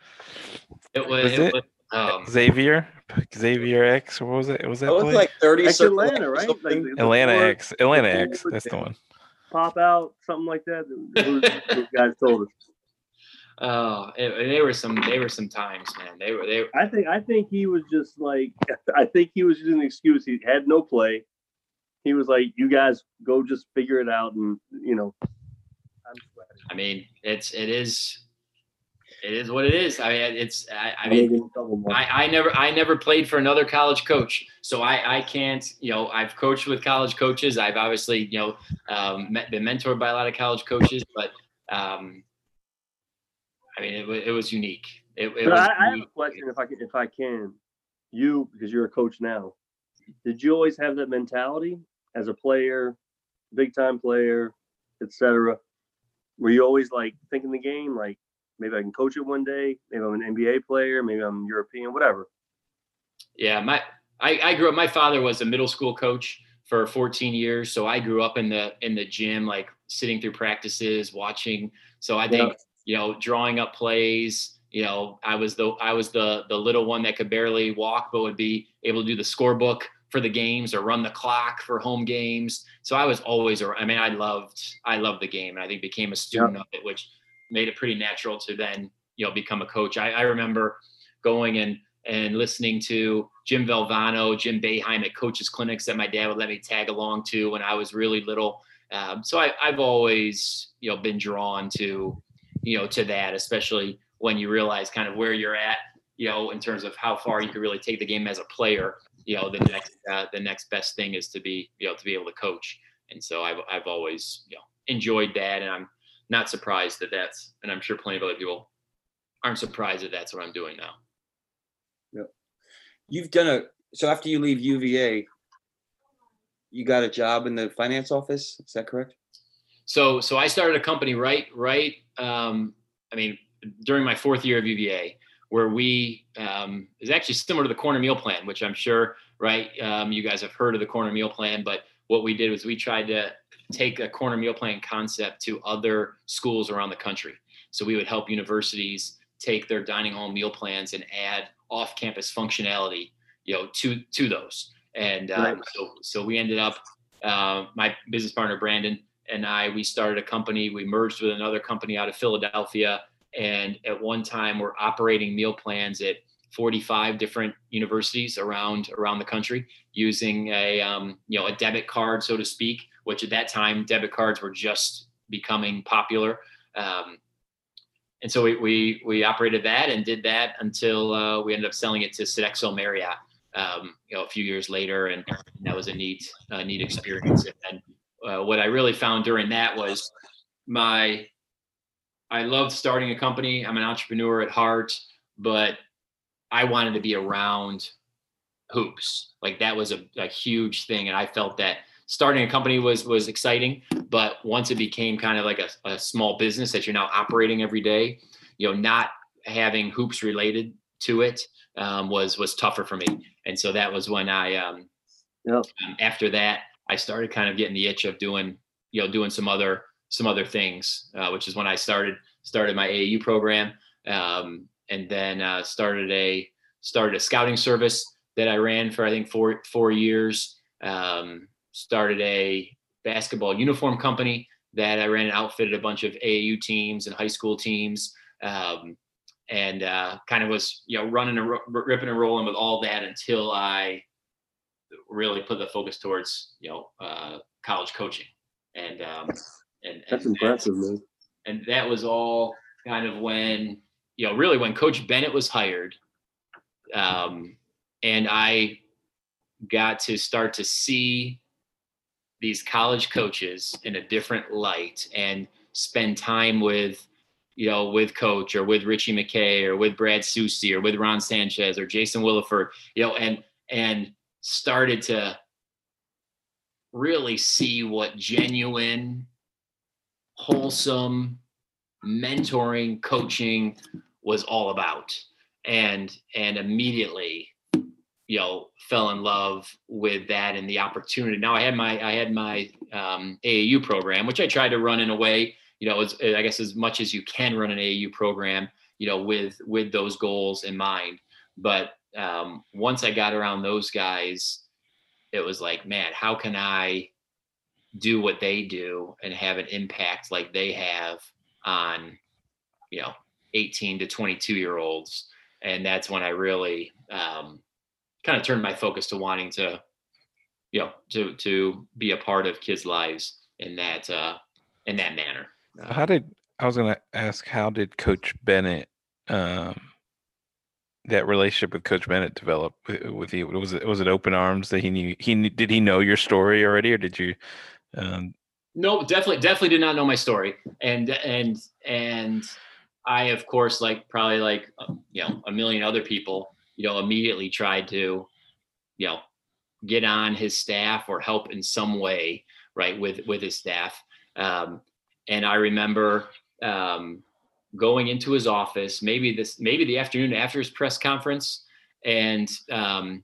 B: it was,
D: Was
B: it
D: it?
B: was um,
D: Xavier, Xavier X. What was it? Was that
A: That was
D: play?
A: like thirty
C: Ex
A: circle
C: Atlanta,
A: or
C: right?
A: something.
C: Like the-
D: Atlanta
C: before-
D: X. Atlanta
C: before
D: X.
C: would
D: That's the one.
C: Pop out, something like that. Those, those guys told us.
B: oh, it, they were some, they were some times, man. They were, they were,
C: I think I think he was just like I think he was using an excuse. He had no play. He was like, "You guys go, just figure it out," and you know. I'm sweating.
B: I mean, it's, it is, it is what it is. I mean, it's, I, I
C: I'm gonna
B: mean,
C: get in trouble more.
B: I, I never I never played for another college coach, so I, I can't, you know, I've coached with college coaches. I've obviously, you know, um, met, been mentored by a lot of college coaches, but um, I mean, it, wa- it was unique. It, it
C: But
B: was
C: I, I have a
B: unique.
C: question, if I can, if I can. You, because you're a coach now, did you always have that mentality as a player, big time player, et cetera? Were you always like thinking the game, like maybe I can coach it one day, maybe I'm an N B A player, maybe I'm European, whatever?
B: Yeah, my I, I grew up. My father was a middle school coach for fourteen years, so I grew up in the in the gym, like sitting through practices, watching. So I think
C: Yeah.
B: you know, drawing up plays. You know, I was the I was the the little one that could barely walk, but would be able to do the scorebook for the games or run the clock for home games. So I was always, I mean, I loved, I loved the game, and I think became a student
C: Yep.
B: of it, which made it pretty natural to then, you know, become a coach. I, I remember going and, and listening to Jim Valvano, Jim Boeheim at coaches clinics that my dad would let me tag along to when I was really little. Um, so I, I've always, you know, been drawn to, you know, to that, especially when you realize kind of where you're at, you know, in terms of how far you could really take the game as a player. You know, the next uh, the next best thing is to be, you know, to be able to coach. And so I've I've always, you know, enjoyed that, and I'm not surprised that that's, and I'm sure plenty of other people aren't surprised that that's what I'm doing now.
A: Yep. You've done a so after you leave U V A, you got a job in the finance office. Is that correct?
B: So so I started a company right right. Um, I mean, during my fourth year of U V A, where we um, is actually similar to the corner meal plan, which I'm sure, right, um, you guys have heard of the corner meal plan. But what we did was we tried to take a corner meal plan concept to other schools around the country. So we would help universities take their dining hall meal plans and add off-campus functionality, you know, to to those. And um,
C: Right.
B: so so we ended up, uh, my business partner Brandon and I, we started a company. We merged with another company out of Philadelphia. And at one time, we're operating meal plans at forty-five different universities around around the country using a um, you know a debit card, so to speak. Which at that time, debit cards were just becoming popular. Um, and so we, we we operated that and did that until uh, we ended up selling it to Sodexo Marriott, um, you know, a few years later, and that was a neat uh, neat experience. And uh, what I really found during that was my I loved starting a company. I'm an entrepreneur at heart, but I wanted to be around hoops. Like that was a, a huge thing. And I felt that starting a company was, was exciting, but once it became kind of like a, a small business that you're now operating every day, you know, not having hoops related to it um, was was tougher for me. And so that was when I um,
C: Yep.
B: um, after that I started kind of getting the itch of doing you know doing some other some other things, uh, which is when I started started my A A U program, um, and then uh, started a started a scouting service that I ran for I think four four years. Um, started a basketball uniform company that I ran and outfitted a bunch of A A U teams and high school teams, um, and uh, kind of was you know running and r- ripping and rolling with all that until I really put the focus towards you know uh, college coaching, and um, and,
C: That's
B: and
C: impressive, man.
B: and that was all kind of when you know really when Coach Bennett was hired, um, and I got to start to see these college coaches in a different light and spend time with you know with Coach or with Richie McKay or with Brad Susi or with Ron Sanchez or Jason Williford, you know and and started to really see what genuine, wholesome mentoring, coaching was all about. And and immediately, you know, fell in love with that and the opportunity. Now I had my I had my um, A A U program, which I tried to run in a way, you know, as, I guess as much as you can run an A A U program, you know, with with those goals in mind. But um, once I got around those guys, it was like, man, how can I do what they do and have an impact like they have on, you know, eighteen to twenty-two year olds. And that's when I really um, kind of turned my focus to wanting to, you know, to, to be a part of kids' lives in that, uh, in that manner.
D: So how did, I was going to ask, how did Coach Bennett, um, that relationship with Coach Bennett develop with, with you? Was it, was it open arms that he knew, he knew, did he know your story already, or did you, um,
B: No, definitely, definitely did not know my story. And, and, and I, of course, like probably like, you know, a million other people, you know, immediately tried to, you know, get on his staff or help in some way, right, with, with his staff. Um, and I remember um, going into his office, maybe this, maybe the afternoon after his press conference, and um,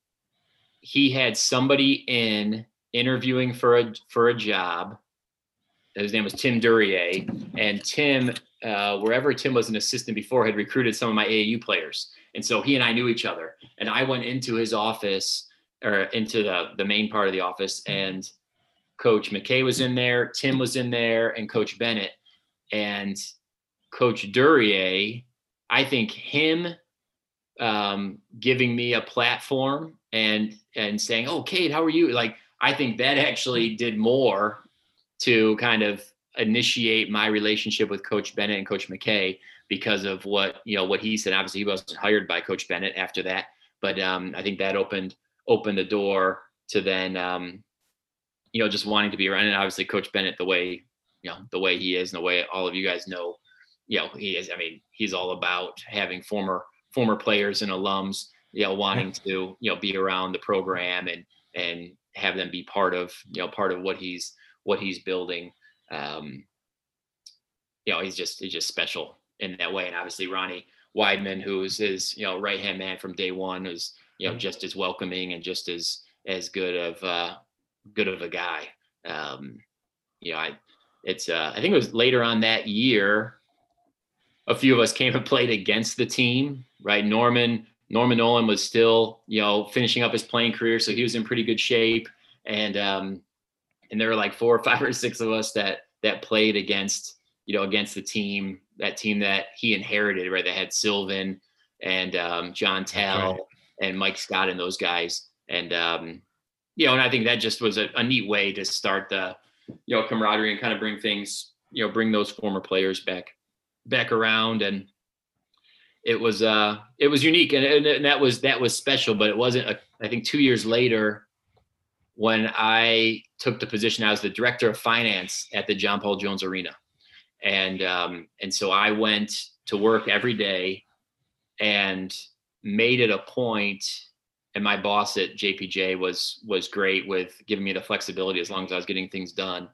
B: he had somebody in interviewing for a for a job. His name was Tim Duryea, and Tim, uh, wherever Tim was an assistant before, had recruited some of my A A U players, and so he and I knew each other. And I went into his office, or into the the main part of the office, and Coach McKay was in there, Tim was in there, and Coach Bennett. And Coach Duryea, I think him um, giving me a platform and and saying, "Oh, Cade, how are you?" Like, I think that actually did more to kind of initiate my relationship with Coach Bennett and Coach McKay, because of what, you know, what he said. Obviously he wasn't hired by Coach Bennett after that, but um, I think that opened, opened the door to then, um, you know, just wanting to be around. And obviously Coach Bennett, the way, you know, the way he is and the way all of you guys know, you know, he is, I mean, he's all about having former, former players and alums, you know, wanting to, you know, be around the program and, and have them be part of, you know, part of what he's, what he's building. Um, you know, he's just, he's just special in that way. And obviously Ronnie Weidman, who's his, you know, right-hand man from day one, is, you know, just as welcoming and just as, as good of, uh, good of a guy. Um, you know, I, it's, uh, I think it was later on that year, a few of us came and played against the team, right? Norman, Norman Nolan was still, you know, finishing up his playing career. So he was in pretty good shape. And, um, and there were like four or five or six of us that, that played against, you know, against the team, that team that he inherited, right? They had Sylvan and um, John Tell
D: right.
B: and Mike Scott and those guys. And, um, you know, and I think that just was a, a neat way to start the, you know, camaraderie and kind of bring things, you know, bring those former players back, back around. And it was, uh, it was unique. And, and, and that was, that was special, but it wasn't, a, I think two years later, when I took the position, I was the director of finance at the John Paul Jones Arena. And, um, and so I went to work every day and made it a point, and my boss at J P J was, was great with giving me the flexibility as long as I was getting things done,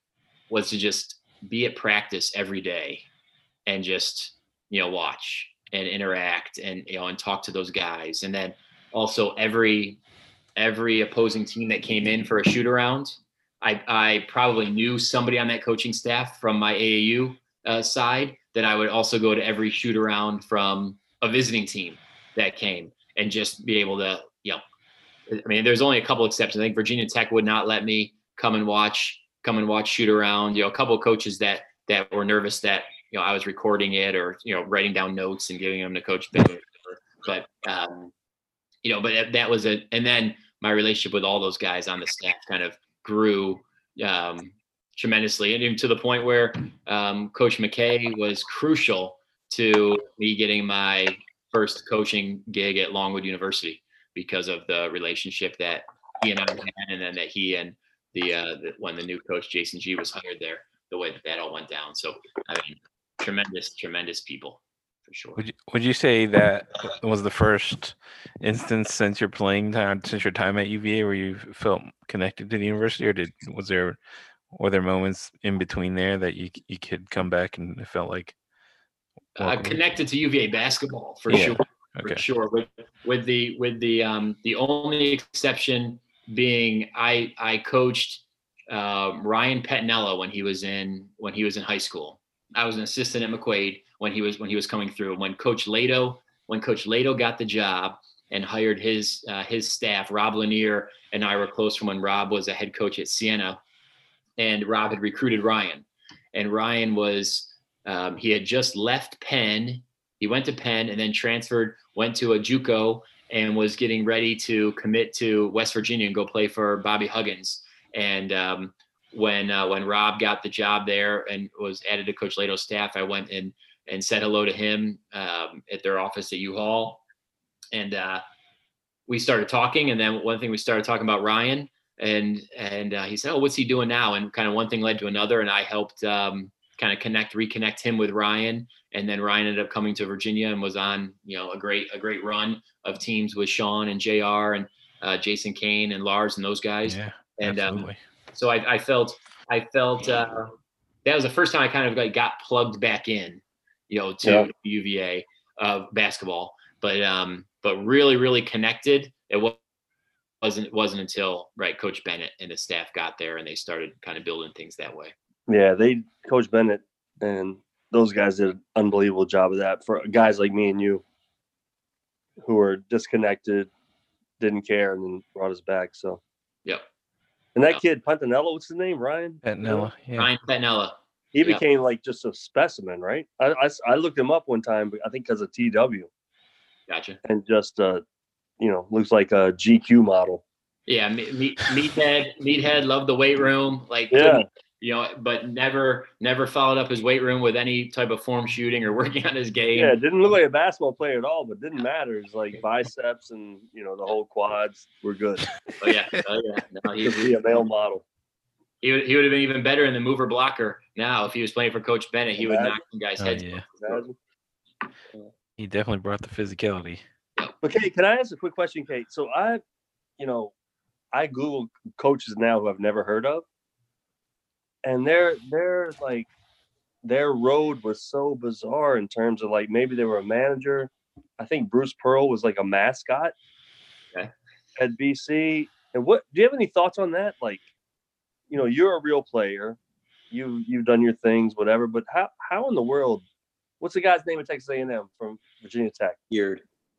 B: was to just be at practice every day and just, you know, watch and interact and, you know, and talk to those guys. And then also every, every opposing team that came in for a shoot around, I, I probably knew somebody on that coaching staff from my A A U uh, side that I would also go to every shoot around from a visiting team that came and just be able to, you know, I mean, there's only a couple exceptions. I think Virginia Tech would not let me come and watch, come and watch shoot around. You know, a couple of coaches that that were nervous that, you know, I was recording it or, you know, writing down notes and giving them to Coach Ben. But um, you know, but that was a, and then my relationship with all those guys on the staff kind of grew um, tremendously, and even to the point where um, Coach McKay was crucial to me getting my first coaching gig at Longwood University, because of the relationship that he and I had, and then that he and the, uh, the when the new coach Jason G was hired there, the way that that all went down. So I mean, tremendous, tremendous people for sure.
D: Would you, would you say that was the first instance since your playing time, since your time at U V A, where you felt connected to the university, or did was there were there moments in between there that you you could come back and it felt like
B: uh, connected to U V A basketball for
D: yeah.
B: sure? For
D: Okay.
B: sure. With with the with the um the only exception being I I coached uh, Ryan Pettinella when he was in when he was in high school. I was an assistant at McQuaid when he was when he was coming through. When Coach Lato when Coach Lato got the job and hired his uh, his staff, Rob Lanier and I were close from when Rob was a head coach at Siena, and Rob had recruited Ryan, and Ryan was um, he had just left Penn. He went to Penn and then transferred, went to a JUCO, and was getting ready to commit to West Virginia and go play for Bobby Huggins. And um, when uh, when Rob got the job there and was added to Coach Lato's staff, I went and and said hello to him um, at their office at U-Haul, and uh, we started talking. And then one thing we started talking about Ryan, and and uh, he said, "Oh, what's he doing now?" And kind of one thing led to another, and I helped um, kind of connect, reconnect him with Ryan. And then Ryan ended up coming to Virginia and was on, you know, a great, a great run of teams with Sean and J R and uh, Jason Kane and Lars and those guys.
D: Yeah,
B: and
D: absolutely.
B: um, so I, I felt, I felt uh, that was the first time I kind of like got plugged back in, you know, to
C: Yeah.
B: U V A of basketball. But um, but really, really connected. It wasn't wasn't until right Coach Bennett and the staff got there and they started kind of building things that way.
C: Yeah, they Coach Bennett and those guys did an unbelievable job of that for guys like me and you who were disconnected, didn't care, and then brought us back. So,
B: Yep.
C: and that
B: Yep.
C: kid, Pantanella, what's his name? Ryan?
D: Pettinella, yeah.
B: Ryan Pettinella.
C: He
B: Yep.
C: became like just a specimen, right? I, I, I looked him up one time, but I think because of T W,
B: Gotcha.
C: and just, uh, you know, looks like a G Q model.
B: Yeah, me- meat, meathead, meathead, loved the weight room, like
C: Yeah.
B: couldn't- you know, but never, never followed up his weight room with any type of form shooting or working on his game.
C: Yeah, didn't look like a basketball player at all, but didn't matter. It's like biceps and, you know, the whole quads were good.
B: Oh yeah, oh yeah. No, he,
C: To be a male model.
B: he would he would have been even better in the mover blocker. Now, if he was playing for Coach Bennett, he would knock some guys'
D: Oh,
B: heads.
D: yeah.
C: Imagine.
D: He definitely brought the physicality.
C: Okay, can I ask a quick question, Kate? So I, you know, I Google coaches now who I've never heard of, and they're they're like their road was so bizarre in terms of like maybe they were a manager. I think Bruce Pearl was like a mascot
B: Okay.
C: at B C. And what do you have any thoughts on that? Like, you know, you're a real player, you you've done your things, whatever. But how how in the world? What's the guy's name at Texas A and M from Virginia Tech?
A: Beard.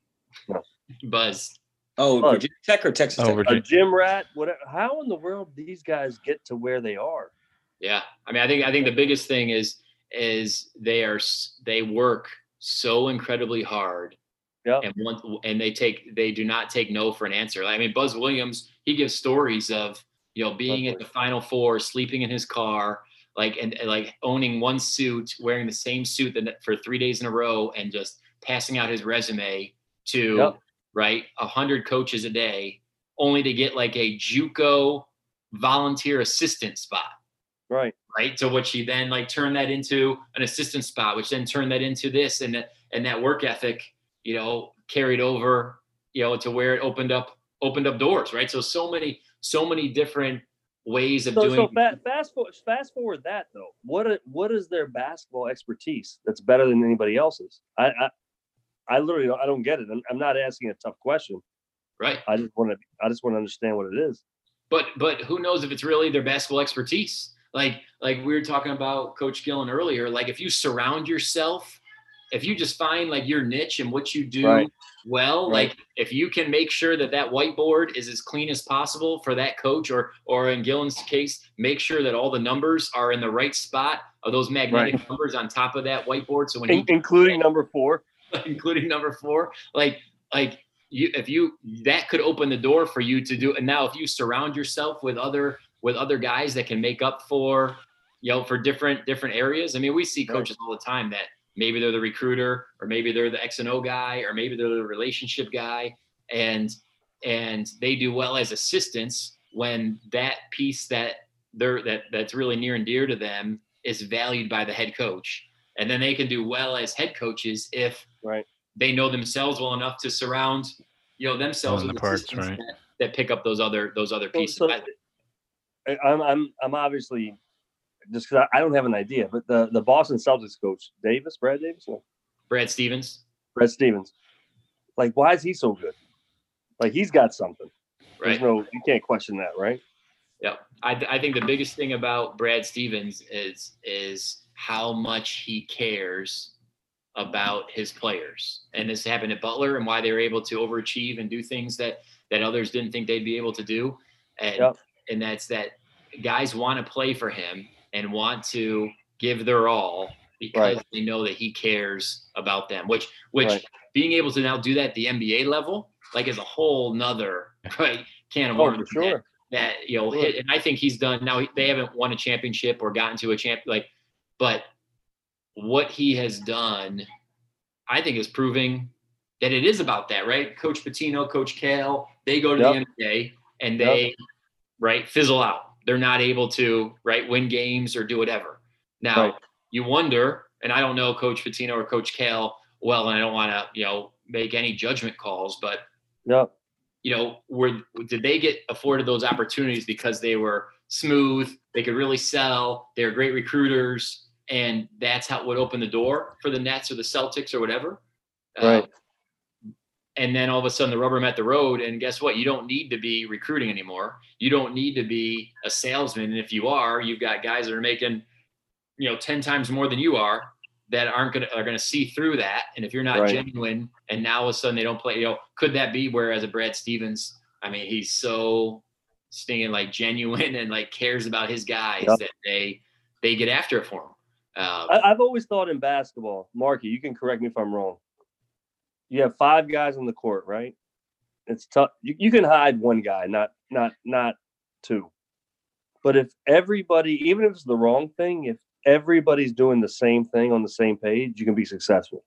B: Buzz.
A: Oh,
C: Oh.
A: Virginia Tech or Texas
D: Oh,
A: Tech?
D: Virginia.
C: A gym rat, whatever. How in the world these guys get to where they are?
B: Yeah, I mean, I think I think the biggest thing is is they are s- they work so incredibly hard.
C: Yeah.
B: And one, and they take they do not take no for an answer. I mean, Buzz Williams, he gives stories of, you know, being at the Final Four, sleeping in his car, like and, and like owning one suit, wearing the same suit that, for three days in a row, and just passing out his resume to
C: Yep.
B: right a hundred coaches a day, only to get like a JUCO volunteer assistant spot.
C: Right.
B: Right. So what she then like turned that into an assistant spot, which then turned that into this, and that and that work ethic, you know, carried over, you know, to where it opened up opened up doors. Right. So so many so many different ways of
C: So,
B: doing.
C: so fa- fast forward, fast forward that though. What a, what is their basketball expertise that's better than anybody else's? I, I I literally don't, I don't get it. I'm, I'm not asking a tough question.
B: Right.
C: I just want to I just want to understand what it is.
B: But but who knows if it's really their basketball expertise? Like like we were talking about Coach Gillen earlier. Like if you surround yourself, if you just find like your niche and what you do
C: Right.
B: well,
C: Right.
B: like if you can make sure that that whiteboard is as clean as possible for that coach, or or in Gillen's case, make sure that all the numbers are in the right spot of those magnetic
C: Right.
B: numbers on top of that whiteboard. So when
C: In,
B: he
C: including number four.
B: including number four, like like you if you that could open the door for you to do. And now if you surround yourself with other with other guys that can make up for, you know, for different different areas. I mean, we see coaches all the time that maybe they're the recruiter, or maybe they're the X and O guy, or maybe they're the relationship guy, and and they do well as assistants when that piece that they're that that's really near and dear to them is valued by the head coach. And then they can do well as head coaches if
C: Right.
B: they know themselves well enough to surround, you know, themselves
D: in
B: with
D: the parts,
B: assistants
D: right.
B: that, that pick up those other those other
C: So-
B: pieces.
C: so-
B: I-
C: I- I'm I'm I'm obviously just because I, I don't have an idea, but the the Boston Celtics coach Davis, Brad Davis, no,
B: Brad Stevens,
C: Brad Stevens, like why is he so good? Like he's got something. There's
B: right?
C: no you can't question that, right?
B: Yeah, I, I think the biggest thing about Brad Stevens is is how much he cares about his players, and this happened at Butler, and why they were able to overachieve and do things that that others didn't think they'd be able to do, and
C: Yep.
B: and that's that guys want to play for him and want to give their all because
C: Right.
B: they know that he cares about them. Which which
C: Right.
B: being able to now do that at the N B A level, like, is a whole nother right can of
C: Oh,
B: worms.
C: for sure.
B: That you know,
C: Sure.
B: hit, and I think he's done now. They haven't won a championship or gotten to a champ, like, but what he has done, I think, is proving that it is about that, right? Coach Pitino, Coach Kale, they go to
C: Yep.
B: the N B A and they right fizzle out. They're not able to right win games or do whatever. Now
C: Right.
B: you wonder, and I don't know Coach Pitino or Coach Kale well, and I don't want to you know make any judgment calls, but
C: Yep.
B: you know, were did they get afforded those opportunities because they were smooth, they could really sell, they were great recruiters, and that's how it would open the door for the Nets or the Celtics or whatever.
C: Right.
B: Uh, and then all of a sudden the rubber met the road, and guess what? You don't need to be recruiting anymore. You don't need to be a salesman. And if you are, you've got guys that are making, you know, ten times more than you are that aren't going to, are going to see through that. And if you're not
C: Right.
B: genuine and now all of a sudden they don't play, you know, could that be whereas a Brad Stevens, I mean, he's so stinging like genuine and like cares about his guys
C: Yep.
B: that they, they get after it for him. Uh,
C: I, I've always thought in basketball, Marky, you can correct me if I'm wrong. You have five guys on the court, right? It's tough. You, you can hide one guy, not not not two. But if everybody, even if it's the wrong thing, if everybody's doing the same thing on the same page, you can be successful.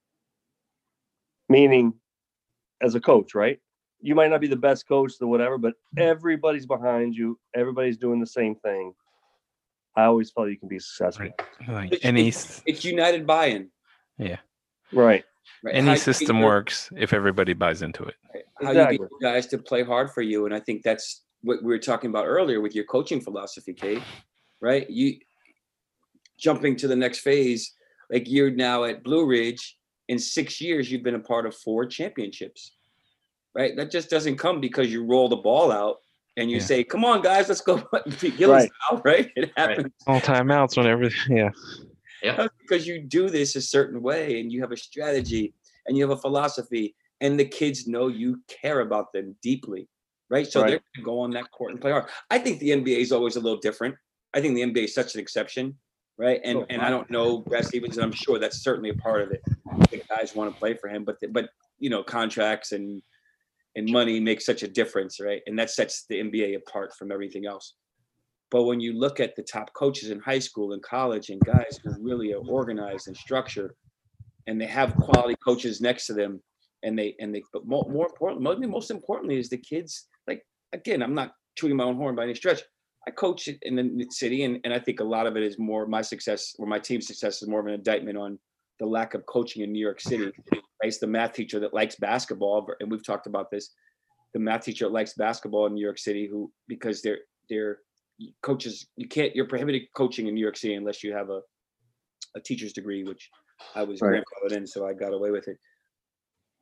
C: Meaning, as a coach, right? You might not be the best coach or whatever, but everybody's behind you. Everybody's doing the same thing. I always felt you can be successful.
D: Right. Like
A: It's,
D: any
A: it's, it's united buy-in.
D: yeah,
C: Right.
A: Right?
D: any
A: How you
D: system
A: get your-
D: works if everybody buys into it.
A: How you
C: Exactly.
A: get your guys to play hard for you, and I think that's what we were talking about earlier with your coaching philosophy, Kate. Right? You jumping to the next phase, like you're now at Blue Ridge. In six years, you've been a part of four championships. Right? That just doesn't come because you roll the ball out and you
D: Yeah.
A: say, "Come on, guys, let's go." Gillis
C: Right.
A: out, right? It happens.
D: All timeouts whenever, yeah.
B: yeah.
A: That's because you do this a certain way and you have a strategy and you have a philosophy, and the kids know you care about them deeply, right? So
C: Right.
A: they're going to go on that court and play hard. I think the N B A is always a little different. I think the N B A is such an exception, right? And
C: Oh,
A: and I don't know Brad Stevens, and I'm sure that's certainly a part of it. The guys want to play for him, but the, but you know contracts and and money make such a difference, right? And that sets the N B A apart from everything else. But when you look at the top coaches in high school and college and guys who really are organized and structured, and they have quality coaches next to them, and they and they but more, more importantly, maybe most importantly is the kids. Like, again, I'm not tooting my own horn by any stretch. I coach in the city, and, and I think a lot of it is more my success or my team's success is more of an indictment on the lack of coaching in New York City. It's the math teacher that likes basketball, and we've talked about this. The math teacher that likes basketball in New York City, who because they're they're coaches, you can't you're prohibited coaching in New York City unless you have a a teacher's degree, which I was
C: Right.
A: grandfathered in, so I got away with it.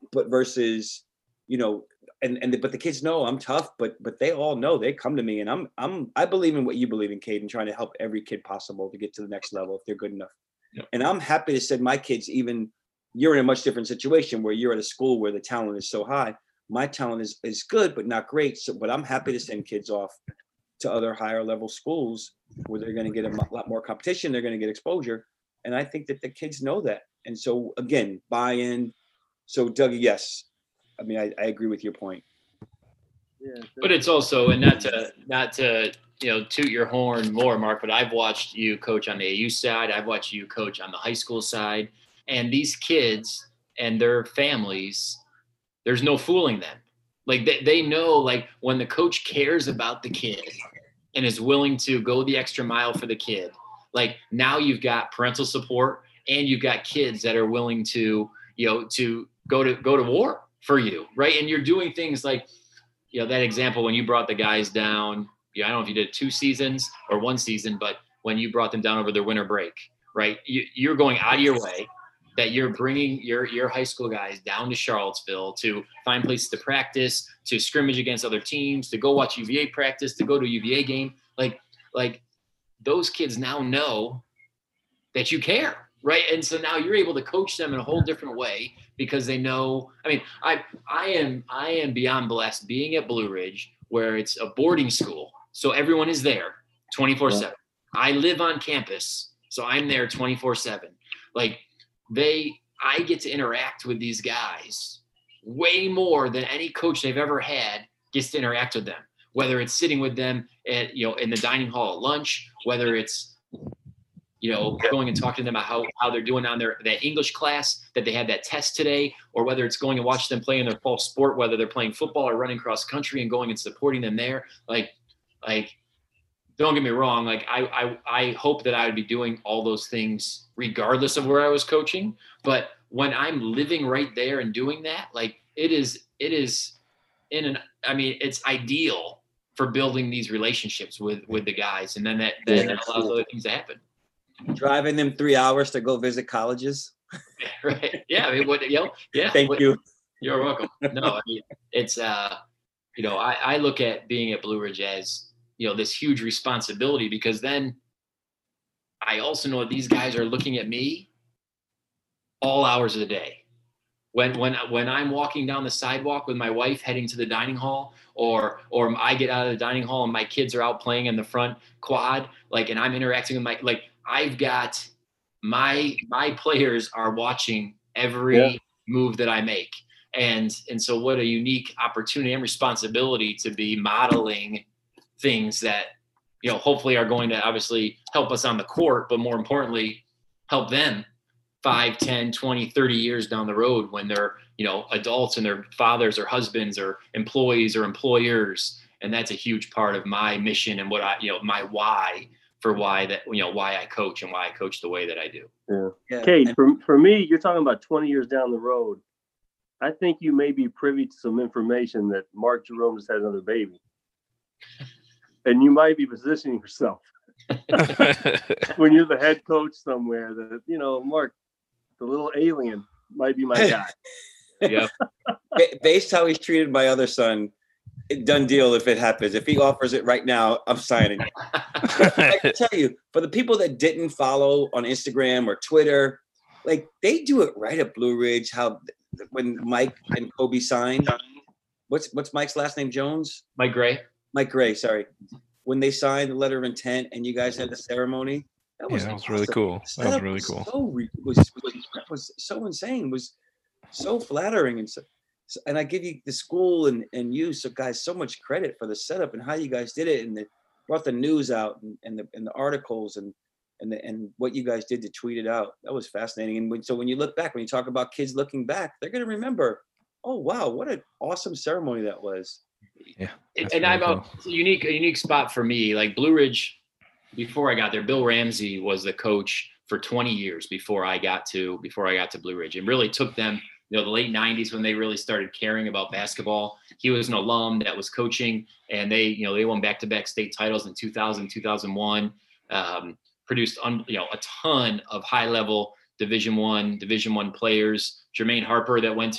A: but versus, you know, and and the, but the kids know I'm tough, but but they all know, they come to me, and I'm I'm I believe in what you believe in, Caden, trying to help every kid possible to get to the next level if they're good enough.
B: Yep.
A: And I'm happy to send my kids, even you're in a much different situation where you're at a school where the talent is so high. My talent is is good, but not great. So, but I'm happy to send kids off to other higher level schools where they're going to get a lot more competition. They're going to get exposure. And I think that the kids know that. And so again, buy-in. So Dougie, yes. I mean, I, I agree with your point.
C: Yeah,
B: But it's also, and not to, not to, you know, toot your horn more, Mark, but I've watched you coach on the A U side. I've watched you coach on the high school side, and these kids and their families, there's no fooling them. Like they, they know, like when the coach cares about the kid and is willing to go the extra mile for the kid, like now you've got parental support and you've got kids that are willing to, you know, to go to, go to war for you. Right. And you're doing things like, you know, that example, when you brought the guys down, yeah, I don't know if you did two seasons or one season, but when you brought them down over their winter break, right. You, you're going out of your way, that you're bringing your your high school guys down to Charlottesville to find places to practice, to scrimmage against other teams, to go watch U V A practice, to go to a U V A game. Like, like those kids now know that you care, right? And so now you're able to coach them in a whole different way because they know. I mean, I I am I am beyond blessed being at Blue Ridge, where it's a boarding school, so everyone is there twenty-four seven. I live on campus, so I'm there twenty-four seven. Like, they, I get to interact with these guys way more than any coach they've ever had gets to interact with them, whether it's sitting with them at, you know, in the dining hall at lunch, whether it's, you know, going and talking to them about how, how they're doing on their, that English class, that they had that test today, or whether it's going and watch them play in their fall sport, whether they're playing football or running cross country and going and supporting them there. Like, like, don't get me wrong. Like I, I, I hope that I would be doing all those things regardless of where I was coaching. But when I'm living right there and doing that, like it is, it is in an, I mean, it's ideal for building these relationships with, with the guys. And then that, then that allows other things to happen.
A: Driving them three hours to go visit colleges.
B: Right. Yeah. I mean, what, you know, yeah.
A: Thank
B: what,
A: you.
B: You're welcome. No, I mean, it's, uh, you know, I, I look at being at Blue Ridge as, you know, this huge responsibility, because then I also know that these guys are looking at me all hours of the day. When, when, when I'm walking down the sidewalk with my wife heading to the dining hall, or, or I get out of the dining hall and my kids are out playing in the front quad, like, and I'm interacting with my, like, I've got my, my players are watching every yeah. move that I make. And, and so what a unique opportunity and responsibility to be modeling things that, you know, hopefully are going to obviously help us on the court, but more importantly, help them five, ten, twenty, thirty years down the road when they're, you know, adults and their fathers or husbands or employees or employers. And that's a huge part of my mission and what I, you know, my why for why that, you know, why I coach and why I coach the way that I do.
C: Yeah. yeah. Kate, for, for me, you're talking about twenty years down the road. I think you may be privy to some information that Mark Jerome just had another baby. And you might be positioning yourself when you're the head coach somewhere that, you know, Mark, the little alien might be my guy.
B: Yeah.
A: Based how he's treated my other son, done deal if it happens. If he offers it right now, I'm signing. I can tell you, for the people that didn't follow on Instagram or Twitter, like they do it right at Blue Ridge. How when Mike and Kobe signed, what's what's Mike's last name? Jones?
B: Mike Gray.
A: Mike Gray, sorry. When they signed the letter of intent and you guys had the ceremony, that was,
D: yeah, that was
A: awesome.
D: really cool. That was really
A: was
D: cool.
A: So re- was, was was so insane. Was so flattering, and so, and I give you the school and and you, so guys, so much credit for the setup and how you guys did it, and the, brought the news out and, and the and the articles and and the, and what you guys did to tweet it out. That was fascinating. And when, so when you look back, when you talk about kids looking back, they're gonna remember. Oh wow, what an awesome ceremony that was.
D: Yeah,
B: and really I'm cool. a unique, a unique spot for me. Like Blue Ridge, before I got there, Bill Ramsey was the coach for twenty years before I got to before I got to Blue Ridge, and really took them, you know, the late nineties when they really started caring about basketball. He was an alum that was coaching, and they, you know, they won back-to-back state titles in two thousand, two thousand one. Um, produced, un, you know, a ton of high-level Division One, Division One players. Jermaine Harper that went to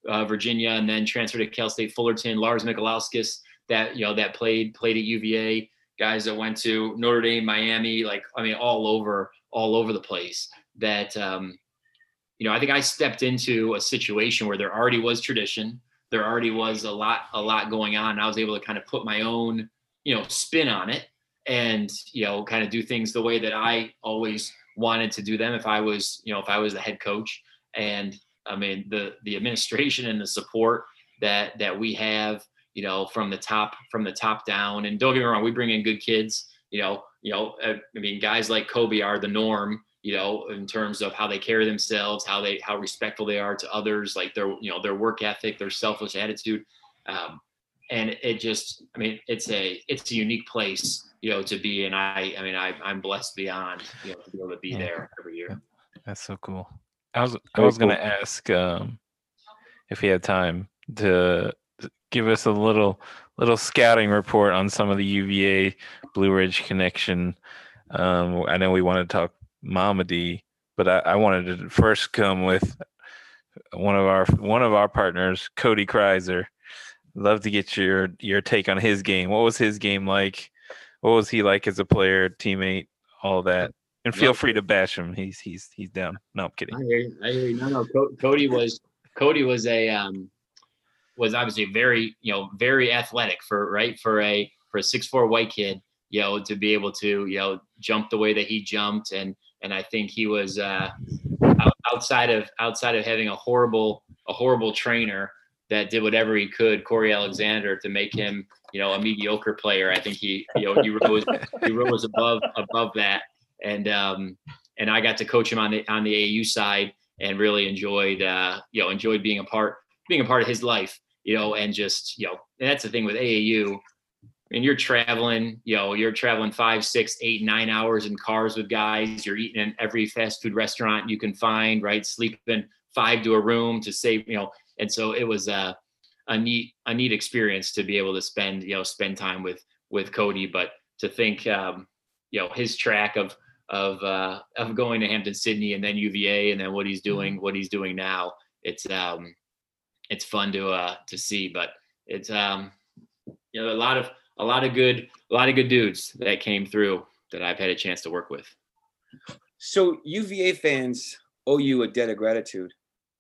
B: uh, Virginia, and then transferred to Cal State Fullerton. Lars Mikalauskas, that you know that played played at U V A. Guys that went to Notre Dame, Miami, like I mean, all over all over the place. That um, you know, I think I stepped into a situation where there already was tradition. There already was a lot a lot going on. I was able to kind of put my own you know spin on it, and you know kind of do things the way that I always wanted to do them if I was you know if I was the head coach. And I mean, the the administration and the support that that we have, you know, from the top from the top down. And don't get me wrong, we bring in good kids. You know, you know, I mean, guys like Kobe are the norm. You know, in terms of how they carry themselves, how they how respectful they are to others, like their you know their work ethic, their selfless attitude. Um, and it just, I mean, it's a it's a unique place, you know, to be. And I, I mean, I I'm blessed beyond, you know, to be able to be
D: Yeah.
B: there every year.
D: That's so cool. I was I was gonna ask um, if he had time to give us a little little scouting report on some of the U V A Blue Ridge connection. Um, I know we want to talk Mamadi, but I, I wanted to first come with one of our one of our partners, Cody Kreiser. Love to get your your take on his game. What was his game like? What was he like as a player, teammate, all that? And feel
B: Well,
D: free to bash him. He's he's he's down. No, I'm kidding.
B: I hear you. I hear you. No, no. Co- Cody was Cody was a um, was obviously very you know very athletic for right for a for a six four white kid. You know, to be able to you know jump the way that he jumped, and and I think he was uh, out, outside of outside of having a horrible a horrible trainer that did whatever he could, Corey Alexander, to make him you know a mediocre player. I think he you know he rose he rose above above that. And um, and I got to coach him on the on the A A U side, and really enjoyed uh, you know enjoyed being a part being a part of his life, you know, and just you know and that's the thing with A A U. And you're traveling, you know, you're traveling five, six, eight, nine hours in cars with guys. You're eating in every fast food restaurant you can find, right? Sleeping five to a room to save, you know. And so it was a a neat a neat experience to be able to spend you know spend time with with Cody, but to think um, you know his track of of uh, of going to Hampton-Sydney and then U V A and then what he's doing, what he's doing now. It's um, it's fun to uh, to see, but it's um, you know a lot of a lot of good a lot of good dudes that came through that I've had a chance to work with.
A: So U V A fans owe you a debt of gratitude.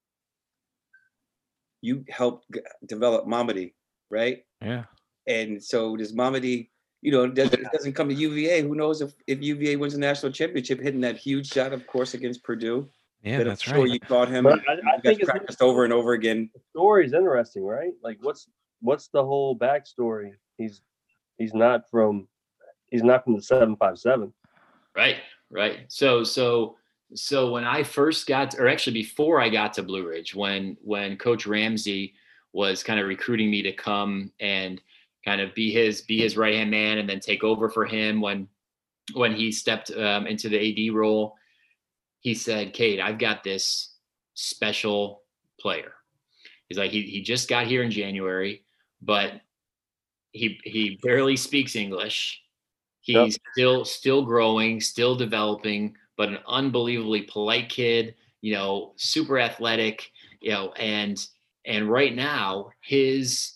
A: You helped g- develop Mamadi, right?
D: Yeah.
A: And so does Mamadi. You know, it doesn't, it doesn't come to U V A. Who knows if, if U V A wins the national championship, hitting that huge shot, of course, against Purdue.
D: Yeah,
A: that I'm
D: that's
A: sure
D: right.
A: you taught him.
C: But
A: And
C: I- I
A: you guys
C: think it's-
A: practiced over and over again.
C: The story's interesting, right? Like, what's what's the whole backstory? He's he's not from he's not from the seven five seven.
B: Right, right. So, so, so when I first got, or actually before I got to Blue Ridge, when when Coach Ramsey was kind of recruiting me to come and kind of be his be his right hand man, and then take over for him when when he stepped um, into the A D role, he said, "Kate, I've got this special player." He's like, he he just got here in January, but he he barely speaks English. He's
C: Yep.
B: still still growing, still developing, but an unbelievably polite kid, you know, super athletic, you know, and and right now his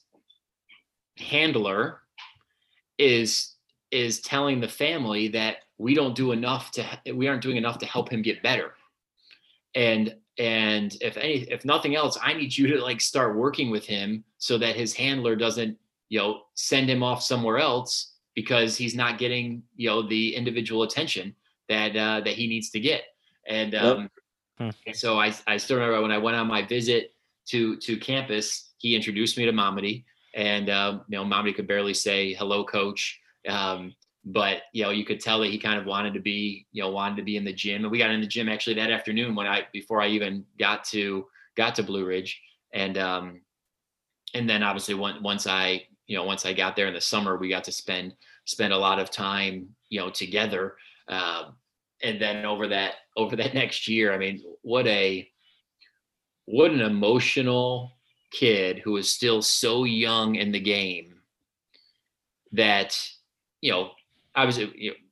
B: handler is is telling the family that we don't do enough to we aren't doing enough to help him get better. And and if any if nothing else, I need you to like start working with him so that his handler doesn't, you know, send him off somewhere else because he's not getting, you know, the individual attention that uh, that he needs to get. And um,
D: Yep.
B: so I, I still remember when I went on my visit to to campus, he introduced me to Mamadi, and um, you know, Mamadi could barely say hello, coach. Um, but you know, you could tell that he kind of wanted to be, you know, wanted to be in the gym. And we got in the gym actually that afternoon when I before I even got to got to Blue Ridge, and um, and then obviously once once I you know once I got there in the summer, we got to spend spend a lot of time, you know, together. Uh, and then over that over that next year, I mean, what a what an emotional kid who is still so young in the game that, you know, obviously, you know,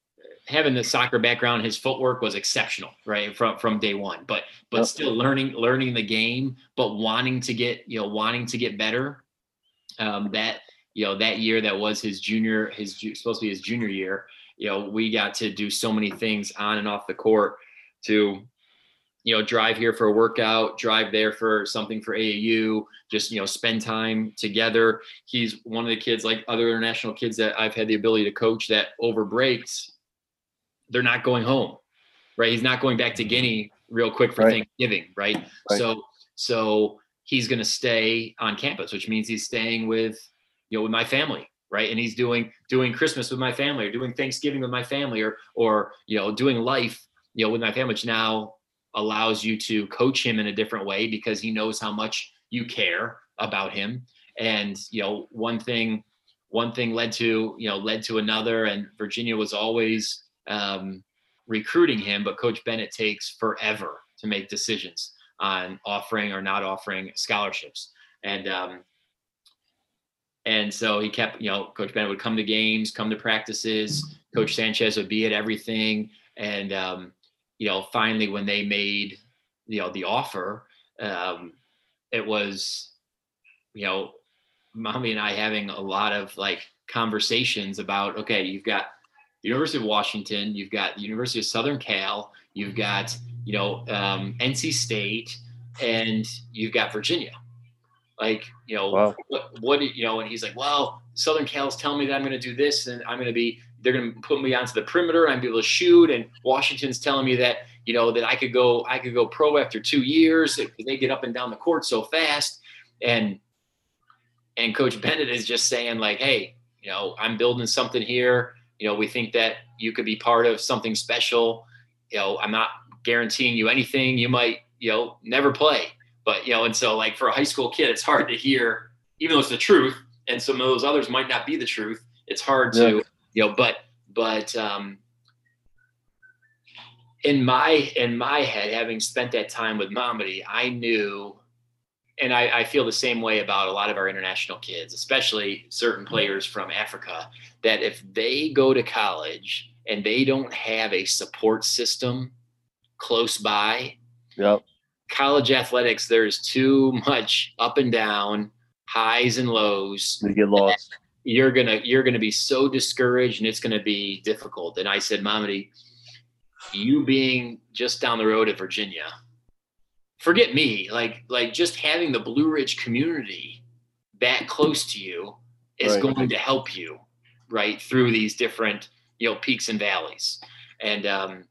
B: having the soccer background, his footwork was exceptional, right, from from day one. But but
C: Yep.
B: still learning learning the game, but wanting to get you know wanting to get better. Um, that you know that year that was his junior, his supposed to be his junior year. You know, we got to do so many things on and off the court to, you know, drive here for a workout, drive there for something for A A U, just, you know, spend time together. He's one of the kids, like other international kids that I've had the ability to coach, that over breaks, they're not going home, right? He's not going back to Guinea real quick for
C: Right.
B: Thanksgiving, right?
C: Right.
B: So, so he's going to stay on campus, which means he's staying with, you know, with my family, right? And he's doing, doing Christmas with my family, or doing Thanksgiving with my family, or, or, you know, doing life, you know, with my family, which now allows you to coach him in a different way because he knows how much you care about him. And, you know, one thing, one thing led to, you know, led to another, and Virginia was always um, recruiting him, but Coach Bennett takes forever to make decisions on offering or not offering scholarships. And, um, and so he kept, you know, Coach Bennett would come to games, come to practices. Coach Sanchez would be at everything. And, um, you know, finally when they made, you know, the offer, um, it was, you know, Mommy and I having a lot of like conversations about, okay, you've got the University of Washington, you've got the University of Southern Cal, you've got, you know, um, N C State, and you've got Virginia. Like, you know,
C: Wow.
B: what, what, you know, and he's like, well, Southern Cal's telling me that I'm going to do this, and I'm going to be, they're going to put me onto the perimeter, and I'm be able to shoot. And Washington's telling me that, you know, that I could go, I could go pro after two years. They get up and down the court so fast. And, and Coach Bennett is just saying like, hey, you know, I'm building something here. You know, we think that you could be part of something special. You know, I'm not guaranteeing you anything. You might, you know, never play. But, you know, and so like for a high school kid, it's hard to hear, even though it's the truth. And some of those others might not be the truth. It's hard to,
C: Yeah.
B: you know, but, but um, in my, in my head, having spent that time with Mamadi, I knew, and I, I feel the same way about a lot of our international kids, especially certain players from Africa, that if they go to college and they don't have a support system close by,
C: Yep.
B: college athletics, there's too much up and down, highs and lows.
C: They get lost.
B: You're gonna you're gonna be so discouraged, and it's gonna be difficult. And I said, Mamadi, you being just down the road at Virginia, forget me. Like like just having the Blue Ridge community that close to you is
C: Right.
B: going to help you right through these different, you know, peaks and valleys. And um,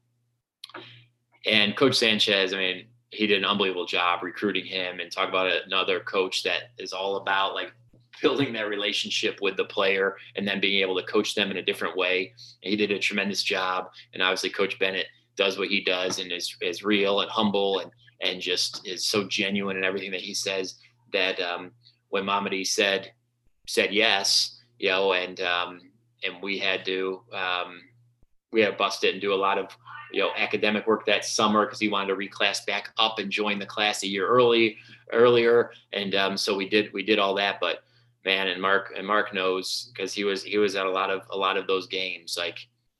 B: and Coach Sanchez, I mean, he did an unbelievable job recruiting him, and talk about another coach that is all about like building that relationship with the player and then being able to coach them in a different way. And he did a tremendous job. And obviously Coach Bennett does what he does and is, is real and humble and, and just is so genuine in everything that he says, that um, when Mamadi said, said yes, you know, and, um, and we had to, um, we had to bust it and do a lot of, you know, academic work that summer because he wanted to reclass back up and join the class a year early, earlier. And um, so we did, we did all that. But man, and Mark and Mark knows, because he was he was at a lot of a lot of those games. Like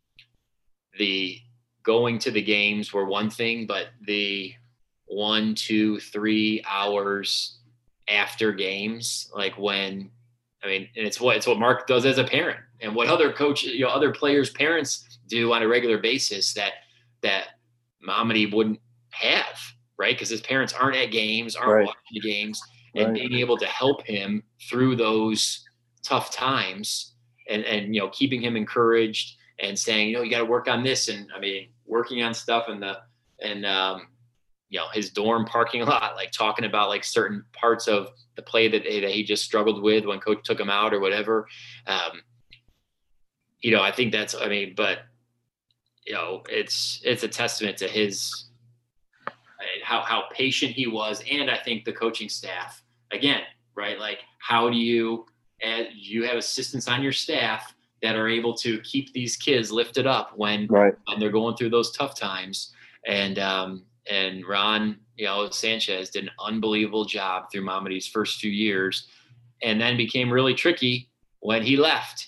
B: the going to the games were one thing, but the one, two, three hours after games, like when, I mean, and it's what it's what Mark does as a parent, and what other coach, you know, other players' parents do on a regular basis that that Mamadi wouldn't have, right? Because his parents aren't at games, aren't
C: Right.
B: watching the games, and
C: Right.
B: being able to help him through those tough times, and and you know, keeping him encouraged and saying, you know, you got to work on this, and I mean, working on stuff in the and um, you know, his dorm parking lot, like talking about like certain parts of the play that that he just struggled with when coach took him out or whatever. Um, you know, I think that's, I mean, but you know, it's it's a testament to his how how patient he was, and I think the coaching staff again, right? Like, how do you and you have assistants on your staff that are able to keep these kids lifted up when
C: Right.
B: when they're going through those tough times? And um, and Ron, you know, Sanchez did an unbelievable job through Mamadi's first few years, and then became really tricky when he left.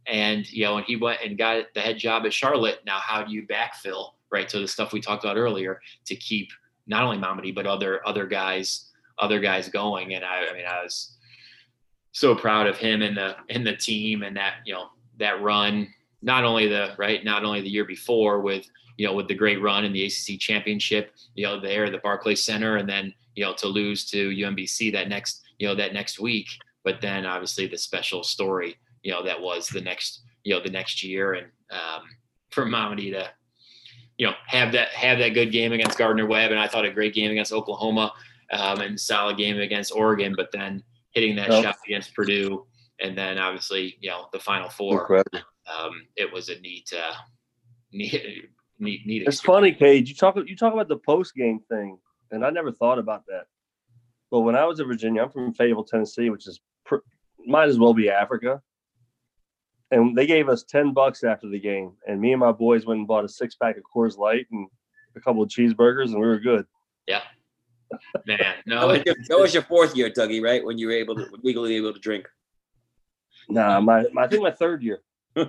B: And, you know, and he went and got the head job at Charlotte. Now, how do you backfill, right? So the stuff we talked about earlier to keep not only Mamadi, but other, other guys, other guys going. And I, I mean, I was so proud of him and the, and the team and that, you know, that run, not only the, right. Not only the year before with, you know, with the great run in the A C C championship, you know, there at the Barclays Center, and then, you know, to lose to U M B C that next, you know, that next week, but then obviously the special story, you know, that was the next, you know, the next year. And um, for Mamadi to, you know, have that, have that good game against Gardner Webb. And I thought a great game against Oklahoma um, and solid game against Oregon, but then hitting that
C: Nope.
B: shot against Purdue. And then obviously, you know, the Final Four,
C: Incredible.
B: um, it was a neat, uh, neat, neat, neat.
C: It's
B: experience.
C: funny, Cage. You talk you talk about the post game thing, and I never thought about that. But when I was in Virginia, I'm from Fayetteville, Tennessee, which is pr- might as well be Africa. And they gave us ten bucks after the game, and me and my boys went and bought a six pack of Coors Light and a couple of cheeseburgers, and we were good.
B: Yeah, man.
A: That
B: No,
A: was,
B: it,
A: your, that was your fourth year, Dougie, right? When you were able to legally able to drink.
C: Nah, my, my I think my third year.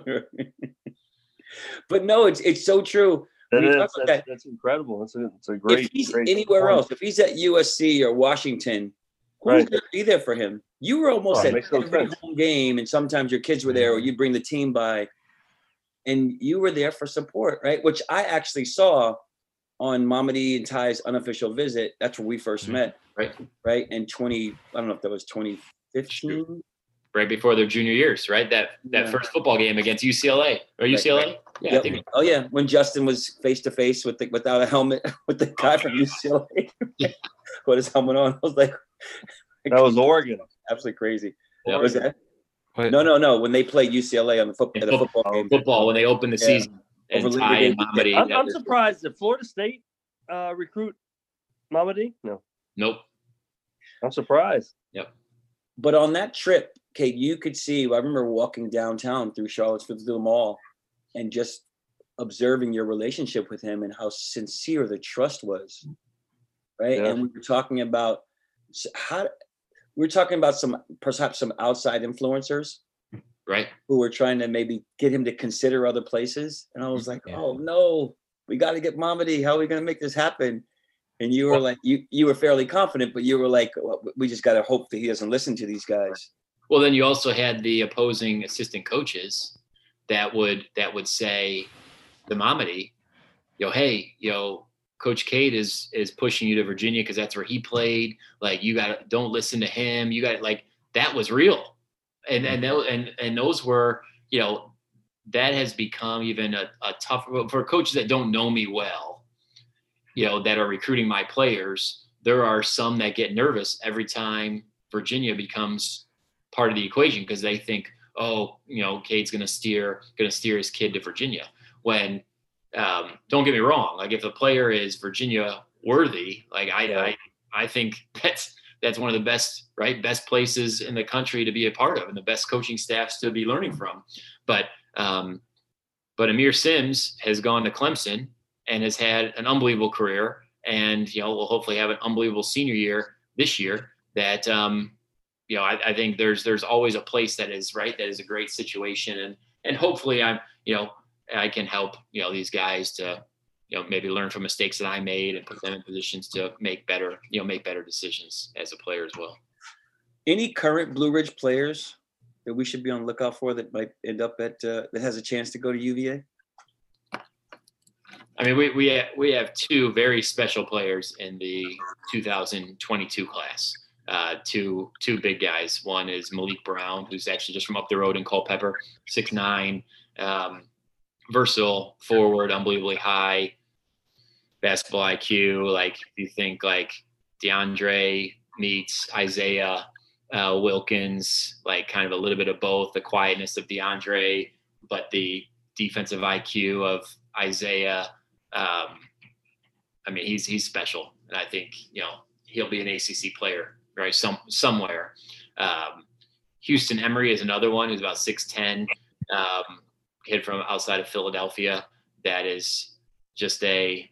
A: But no, it's it's so true.
C: That
A: We
C: is,
A: talk
C: that's,
A: about that.
C: that's incredible. It's a it's a great.
A: If he's
C: great
A: anywhere
C: point.
A: else, if he's at U S C or Washington, who's
C: Right.
A: going to be there for him? You were almost
C: Oh, it
A: at
C: makes no
A: every
C: sense.
A: home game, and sometimes your kids were there, or you'd bring the team by, and you were there for support, right? Which I actually saw on Mamadi and Ty's unofficial visit. That's where we first
D: Mhm.
A: met,
B: right,
A: right? In twenty, I don't know if that was twenty fifteen.
B: right before their junior years, right? That that
A: Yeah.
B: first football game against U C L A or U C L A. Yeah, I
A: Yep.
B: think
A: Oh yeah, when Justin was face to face with the without a helmet with the guy from U C L A with his helmet on, I was like,
C: That was Oregon.
A: absolutely crazy.
B: Yeah.
A: What was that?
D: What-
A: No, no, no. When they played U C L A on the, foot,
B: In
A: the
B: football-
A: football game,
B: football when they opened the
A: Yeah.
B: season and
A: Over
B: Ty
A: Labor
B: and
A: Day
B: Mamadi.
C: I'm,
B: that
C: I'm
B: was-
C: surprised that Florida State uh, recruit Mamadi. No,
B: Nope.
C: I'm surprised.
A: but on that trip, Kate, you could see. I remember walking downtown through Charlottesville through the mall, and just observing your relationship with him and how sincere the trust was, right?
C: Yeah.
A: And we were talking about s- how we were talking about some perhaps some outside influencers
B: Right.
A: who were trying to maybe get him to consider other places, and I was like,
D: Yeah.
A: oh no, we got to get Mamadi. How are we going to make this happen? And you were
B: Well-
A: like, you you were fairly confident, but you were like, well, we just got to hope that he doesn't listen to these guys.
B: Well, then you also had the opposing assistant coaches that would that would say to Mamadi, you know, hey, you know, Coach Cade is is pushing you to Virginia because that's where he played. Like, you got to don't listen to him. You got like that was real, and and those, and and those were, you know, that has become even a, a tough for coaches that don't know me well, you know, that are recruiting my players. There are some that get nervous every time Virginia becomes part of the equation because they think, oh, you know, Cade's going to steer, going to steer his kid to Virginia. When, um, don't get me wrong, like if a player is Virginia worthy, like I,
C: Yeah.
B: I, I think that's that's one of the best, right, best places in the country to be a part of, and the best coaching staffs to be learning from. But, um, but Amir Sims has gone to Clemson and has had an unbelievable career, and you know, will hopefully have an unbelievable senior year this year. That um, you know, I, I think there's there's always a place that is right, that is a great situation, and and hopefully I'm, you know, I can help, you know, these guys to, you know, maybe learn from mistakes that I made and put them in positions to make better, you know, make better decisions as a player as well.
A: Any current Blue Ridge players that we should be on the lookout for that might end up at uh, that has a chance to go to U V A?
B: I mean, we we have, we have two very special players in the two thousand twenty-two class. Uh, two two big guys. One is Malik Brown, who's actually just from up the road in Culpeper, six nine, um, versatile forward, unbelievably high basketball I Q. Like, you think like DeAndre meets Isaiah uh, Wilkins, like kind of a little bit of both, the quietness of DeAndre, but the defensive I Q of Isaiah. Um, I mean, he's he's special, and I think, you know, he'll be an A C C player, right? Some somewhere. Um, Houston Emery is another one who's about six ten, um, kid from outside of Philadelphia. That is just a,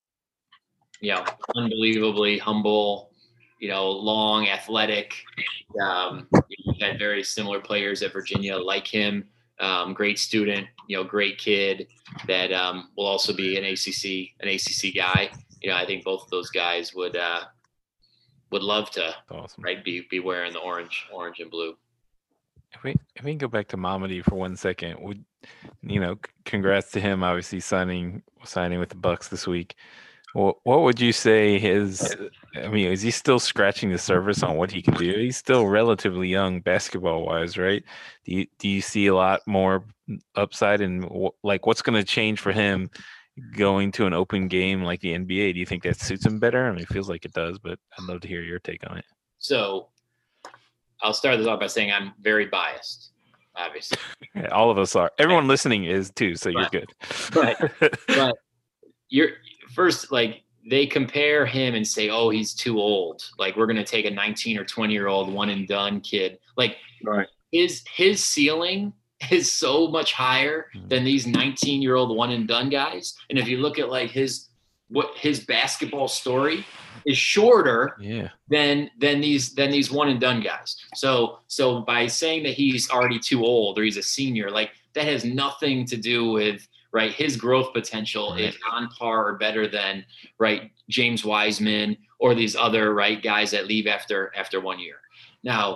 B: you know, unbelievably humble, you know, long, athletic. Um, we've had very similar players at Virginia like him. um, great student, you know, great kid that um, will also be an A C C, an A C C guy. You know, I think both of those guys would uh, would love to,
D: Awesome.
B: right, be be wearing the orange, orange and blue.
D: If we if we can go back to Mamadi for one second, would you know? c- Congrats to him, obviously signing signing with the Bucks this week. What what would you say his? I mean, is he still scratching the surface on what he can do? He's still relatively young basketball wise, right? Do you do you see a lot more upside and wh- like what's going to change for him going to an open game like the N B A? Do you think that suits him better? I mean, it feels like it does, but I'd love to hear your take on it.
B: So I'll start this off by saying I'm very biased, obviously.
D: Yeah, all of us are. Everyone listening is too, so you're
B: Right.
D: good.
B: Right. But you're first, like, they compare him and say, oh, he's too old. Like, we're going to take a nineteen or twenty year old one and done kid. Like,
C: Right.
B: his his ceiling is so much higher than these nineteen year old one and done guys. And if you look at like his what his basketball story is shorter
D: Yeah.
B: than than these than these one and done guys. So so by saying that he's already too old or he's a senior, like that has nothing to do with right. His growth potential
D: Right.
B: is on par or better than right James Wiseman or these other right guys that leave after after one year. Now,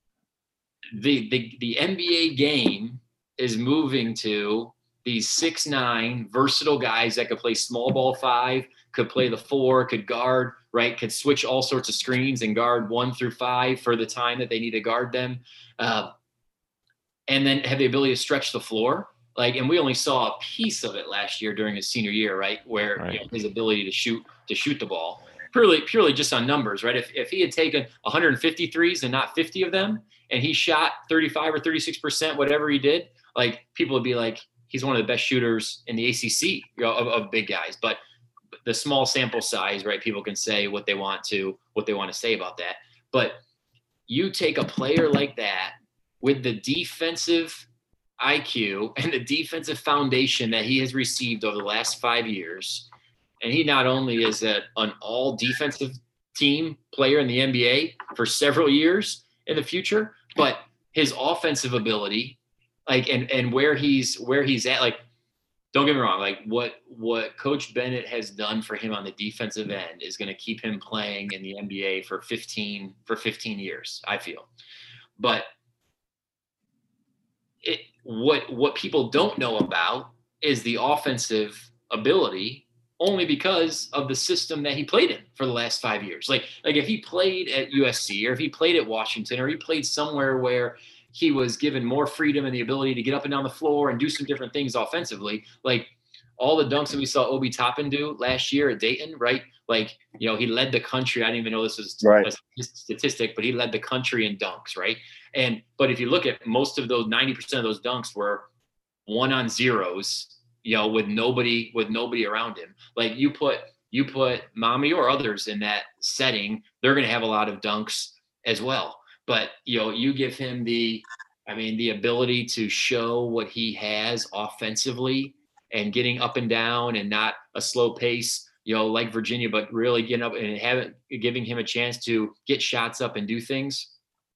B: the the the N B A game is moving to these six nine versatile guys that could play small ball five, could play the four, could guard, right, could switch all sorts of screens and guard one through five for the time that they need to guard them, uh, and then have the ability to stretch the floor. Like, and we only saw a piece of it last year during his senior year, right, where
D: Right.
B: you know, his ability to shoot to shoot the ball. Purely, purely just on numbers, right? If if he had taken one hundred fifty threes and not fifty of them, and he shot thirty-five or thirty-six percent, whatever he did, like people would be like, he's one of the best shooters in the A C C, you know, of, of big guys. But the small sample size, right? People can say what they want to, what they want to say about that. But you take a player like that with the defensive I Q and the defensive foundation that he has received over the last five years. And he not only is a, an all defensive team player in the N B A for several years in the future, but his offensive ability, like, and, and where he's, where he's at, like, don't get me wrong. Like what, what Coach Bennett has done for him on the defensive end is going to keep him playing in the N B A for fifteen, for fifteen years, I feel. But it, what, what people don't know about is the offensive ability only because of the system that he played in for the last five years. Like, like if he played at U S C or if he played at Washington or he played somewhere where he was given more freedom and the ability to get up and down the floor and do some different things offensively, like all the dunks that we saw Obi Toppin do last year at Dayton, right? Like, you know, he led the country. I didn't even know this was
C: Right.
B: a statistic, but he led the country in dunks, right? And, but if you look at most of those, ninety percent of those dunks were one on zeros, you know, with nobody, with nobody around him. Like you put, you put Mommy or others in that setting, they're going to have a lot of dunks as well. But, you know, you give him the, I mean, the ability to show what he has offensively and getting up and down and not a slow pace, you know, like Virginia, but really getting up and having, giving him a chance to get shots up and do things.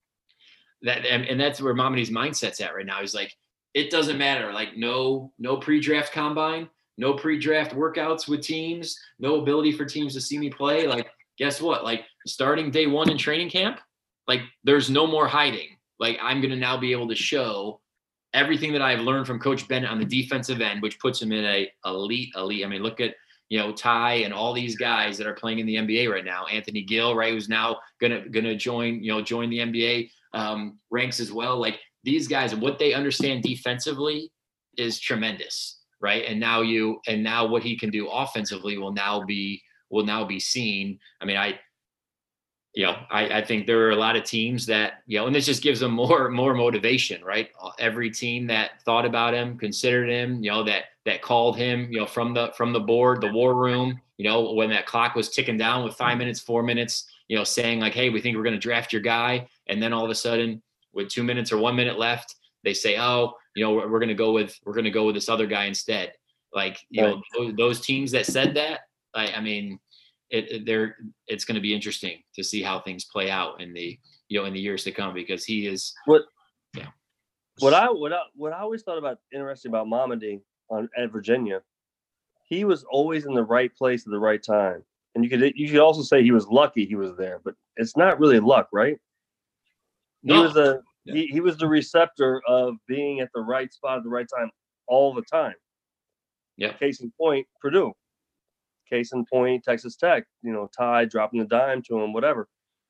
B: That and, and that's where Mamadi's mindset's at right now. He's like, it doesn't matter. Like no, no pre-draft combine, no pre-draft workouts with teams, no ability for teams to see me play. Like, guess what? Like starting day one in training camp, like there's no more hiding. Like I'm going to now be able to show everything that I've learned from Coach Bennett on the defensive end, which puts him in a elite, elite. I mean, look at, you know, Ty and all these guys that are playing in the N B A right now. Anthony Gill, right, who's now gonna gonna join, you know, join the N B A um, ranks as well. Like these guys, what they understand defensively is tremendous, right? And now you, and now what he can do offensively will now be will now be seen. I mean, I. You know, I, I think there are a lot of teams that, you know, and this just gives them more, more motivation, right? Every team that thought about him, considered him, you know, that, that called him, you know, from the, from the board, the war room, you know, when that clock was ticking down with five minutes, four minutes, you know, saying like, hey, we think we're going to draft your guy. And then all of a sudden with two minutes or one minute left, they say, oh, you know, we're, we're going to go with, we're going to go with this other guy instead. Like, you know, those, those teams that said that, I, I mean, It, it there it's going to be interesting to see how things play out in the, you know, in the years to come, because he is
C: What
B: yeah
C: what I what I what I always thought about interesting about Mamadi on at Virginia, he was always in the right place at the right time. And you could you could also say he was lucky he was there, but it's not really luck, right? He
B: No.
C: was a
A: Yeah.
C: he, he was the receptor of being at the right spot at the right time all the time.
B: Yeah.
C: Case in point, Purdue. Case in point, Texas Tech. You know, Ty dropping the dime to him, whatever.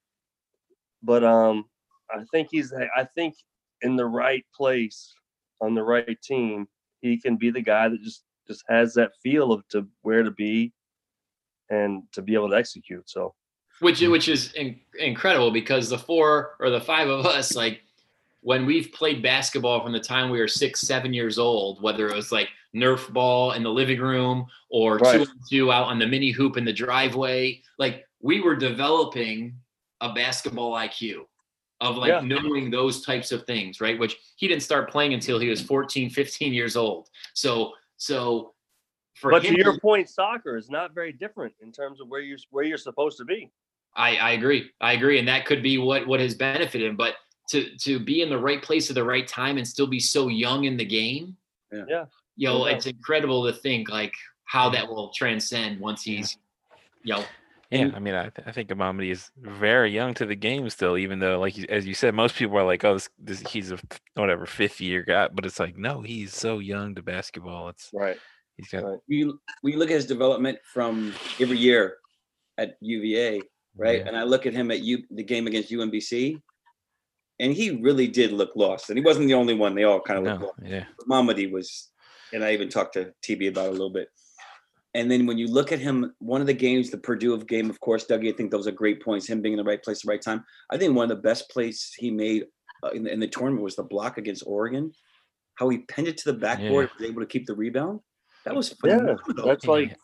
C: But um, I think he's I think in the right place on the right team, he can be the guy that just just has that feel of to where to be and to be able to execute. So,
B: which which is in, incredible because the four or the five of us, like when we've played basketball from the time we were six, seven years old, whether it was like Nerf ball in the living room or
C: Right.
B: two on two out on the mini hoop in the driveway, like we were developing a basketball I Q of like
C: Yeah.
B: knowing those types of things, right? Which he didn't start playing until he was fourteen, fifteen years old. So, so for
C: but
B: him,
C: to your point, soccer is not very different in terms of where you're where you're supposed to be.
B: I, I agree. I agree. And that could be what, what has benefited him. But to, to be in the right place at the right time and still be so young in the game.
A: Yeah.
C: Yeah.
B: You know,
C: No doubt.
B: it's incredible to think like how that will transcend once he's, you know.
D: Yeah, I mean, I, th- I think Mamadi is very young to the game still, even though, like you, as you said, most people are like, "Oh, this, this he's a f- whatever fifth year guy," but it's like, no, he's so young to basketball. It's
C: Right.
D: he's got
C: Right.
A: we we look at his development from every year at U V A, right?
D: Yeah.
A: And I look at him at U, the game against U M B C, and he really did look lost. And he wasn't the only one; they all kind of looked
D: no,
A: lost.
D: yeah,
A: But Mamadi was, and I even talked to T B about it a little bit. And then when you look at him, one of the games, the Purdue game, of course, Dougie, I think those are great points. Him being in the right place at the right time. I think one of the best plays he made uh, in, the, in the tournament was the block against Oregon. How he pinned it to the backboard,
D: Yeah.
A: was able to keep the rebound. That was
C: Yeah.
A: phenomenal.
C: That's
D: Yeah.
C: like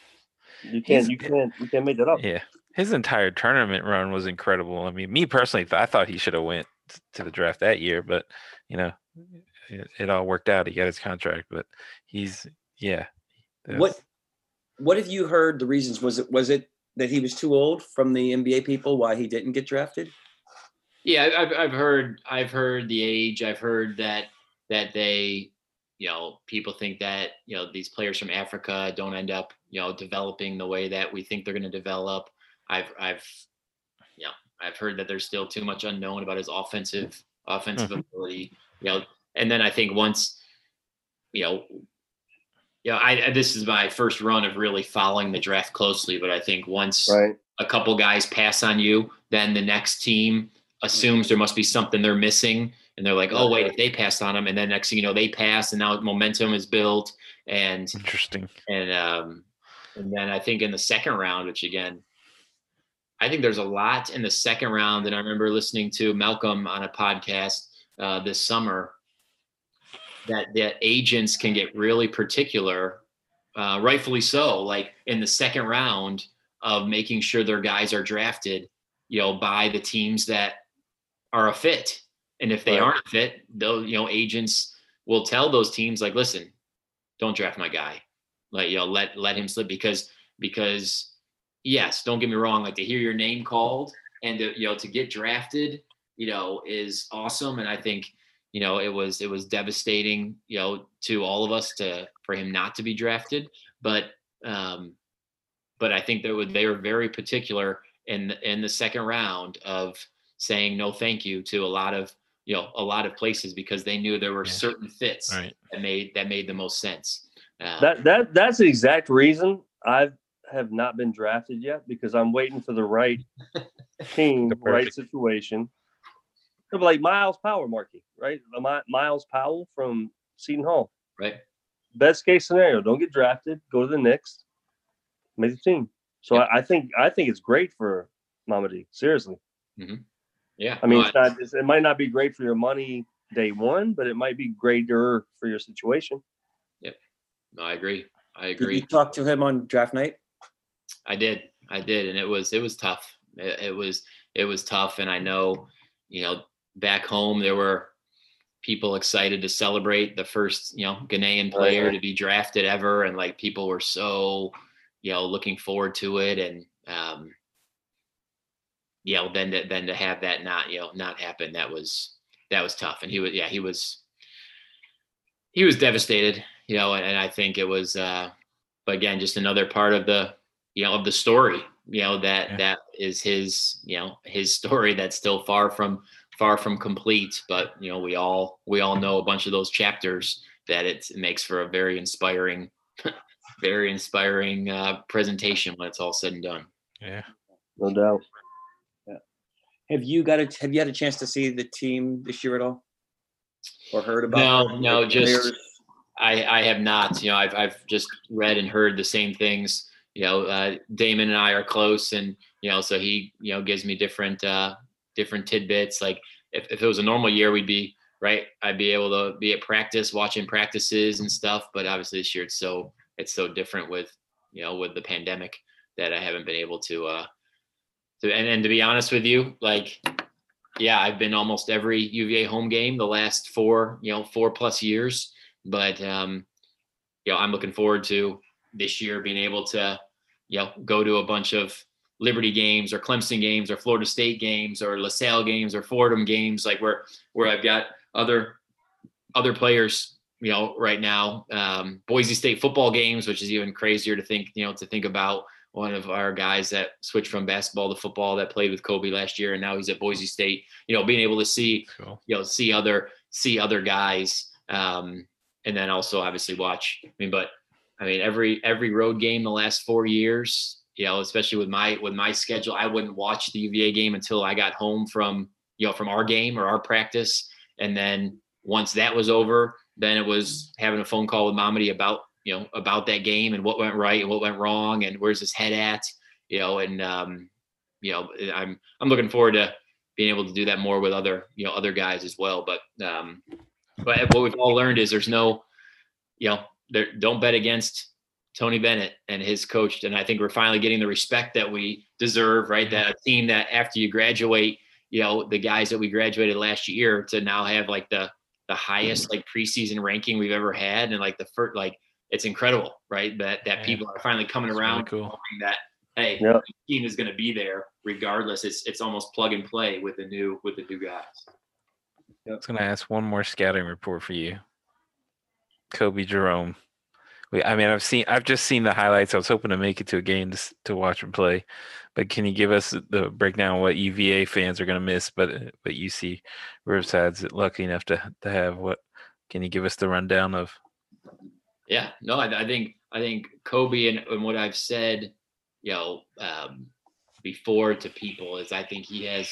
C: you can't
D: He's-
C: you can't you can't make that up.
D: yeah. His entire tournament run was incredible. I mean, me personally, th- I thought he should have went t- to the draft that year, but you know, it, it all worked out. He got his contract, but he's yeah. that
A: What
D: was-
A: What have you heard? The reasons was it was it that he was too old from the N B A people? Why he didn't get drafted?
B: Yeah, I've I've heard I've heard the age. I've heard that that they, you know, people think that, you know, these players from Africa don't end up, you know, developing the way that we think they're going to develop. I've I've you know, I've heard that there's still too much unknown about his offensive offensive
D: Mhm.
B: ability. You know, and then I think once, you know, you know, I this is my first run of really following the draft closely, but I think once
C: Right.
B: a couple guys pass on you, then the next team assumes there must be something they're missing. And they're like, oh, wait, if they passed on them. And then next thing you know, they pass and now momentum is built. And,
D: interesting.
B: and, um, and then I think in the second round, which again, I think there's a lot in the second round. And I remember listening to Malcolm on a podcast uh, this summer that, that agents can get really particular, uh, rightfully so, like in the second round of making sure their guys are drafted, you know, by the teams that are a fit. And if they
C: Right.
B: aren't a fit, those, you know, agents will tell those teams like, listen, don't draft my guy. Like, you know, let, let him slip because, because yes, don't get me wrong. Like to hear your name called and to, you know, to get drafted, you know, is awesome. And I think, you know, it was, it was devastating, you know, to all of us to, for him not to be drafted. But, um, but I think they were, they were very particular in the, in the second round of saying no thank you to a lot of, you know, a lot of places because they knew there were
D: Yeah.
B: certain fits
D: Right.
B: that made that made the most sense. Um,
C: That that that's the exact reason I have not been drafted yet because I'm waiting for the right team,
D: The
C: right
D: perfect-
C: situation. It'll be like Miles Powell, Marky, right? Mi- Miles Powell from Seton Hall.
B: right.
C: Best case scenario, don't get drafted, go to the Knicks, make the team. So
B: Yep.
C: I, I think I think it's great for Mamadi. Seriously,
B: Yeah.
C: I mean,
B: no,
C: it's not. It's, it might not be great for your money day one, but it might be greater for your situation.
B: no, I agree. I
A: Did
B: agree.
A: you talk to him on draft night?
B: I did. I did. And it was, it was tough. It, it was, it was tough. And I know, you know, back home, there were people excited to celebrate the first, you know, Ghanaian player
C: Right.
B: to be drafted ever. And like, people were so, you know, looking forward to it. And, um, you know, then to, then to have that not, you know, not happen, that was, that was tough. And he was, yeah, he was, he was devastated, you know, and, and I think it was, uh, but again, just another part of the, you know, of the story, you know, that,
D: Yeah.
B: that is his, you know, his story that's still far from, far from complete, but, you know, we all, we all know a bunch of those chapters that it makes for a very inspiring, very inspiring, uh, presentation when it's all said and done.
D: Yeah.
C: No doubt.
A: Have you got a, have you had a chance to see the team this year at all? Or heard about
B: No,
A: them?
B: no,
A: Like
B: just,
A: players?
B: I, I have not, you know, I've, I've just read and heard the same things, you know, uh, Damon and I are close, and, you know, so he, you know, gives me different, uh, different tidbits. Like if, if it was a normal year, we'd be right. I'd be able to be at practice, watching practices and stuff. But obviously this year it's so, it's so different with, you know, with the pandemic that I haven't been able to, uh, to, and, and to be honest with you, like, yeah, I've been almost every U V A home game the last four, you know, four plus years. But, um, you know, I'm looking forward to this year being able to, you know, go to a bunch of Liberty games or Clemson games or Florida State games or LaSalle games or Fordham games, like where, where I've got other, other players, you know, right now, um, Boise State football games, which is even crazier to think, you know, to think about one of our guys that switched from basketball to football that played with Kobe last year. And now he's at Boise State, you know, being able to see,
D: Cool.
B: you know, see other, see other guys, um, and then also obviously watch. I mean, but I mean, every every road game the last four years, you know, especially with my with my schedule, I wouldn't watch the U V A game until I got home from, you know, from our game or our practice. And then once that was over, then it was having a phone call with Mamadi about, you know, about that game and what went right and what went wrong and where's his head at, you know, and um, you know, I'm I'm looking forward to being able to do that more with other, you know, other guys as well. But um But what we've all learned is there's no, you know, there, don't bet against Tony Bennett and his coach. And I think we're finally getting the respect that we deserve, right? That a team that after you graduate, you know, the guys that we graduated last year to now have like the, the highest like preseason ranking we've ever had. And like the first, like, it's incredible, right? That, that
D: Yeah.
B: people are finally coming
D: It's
B: around
D: really cool.
B: knowing that, hey,
C: Yep.
B: the team is going to be there regardless. It's, it's almost plug and play with the new, with the new guys.
D: I was gonna ask one more scouting report for you, Kobe Jerome. We, I mean, I've seen, I've just seen the highlights. I was hoping to make it to a game to s- to watch him play, but can you give us the breakdown of what U V A fans are gonna miss? But but U C Riverside's lucky enough to to have what? Can you give us the rundown of?
B: Yeah, no, I, I think I think Kobe and, and what I've said, you know, um, before to people is I think he has.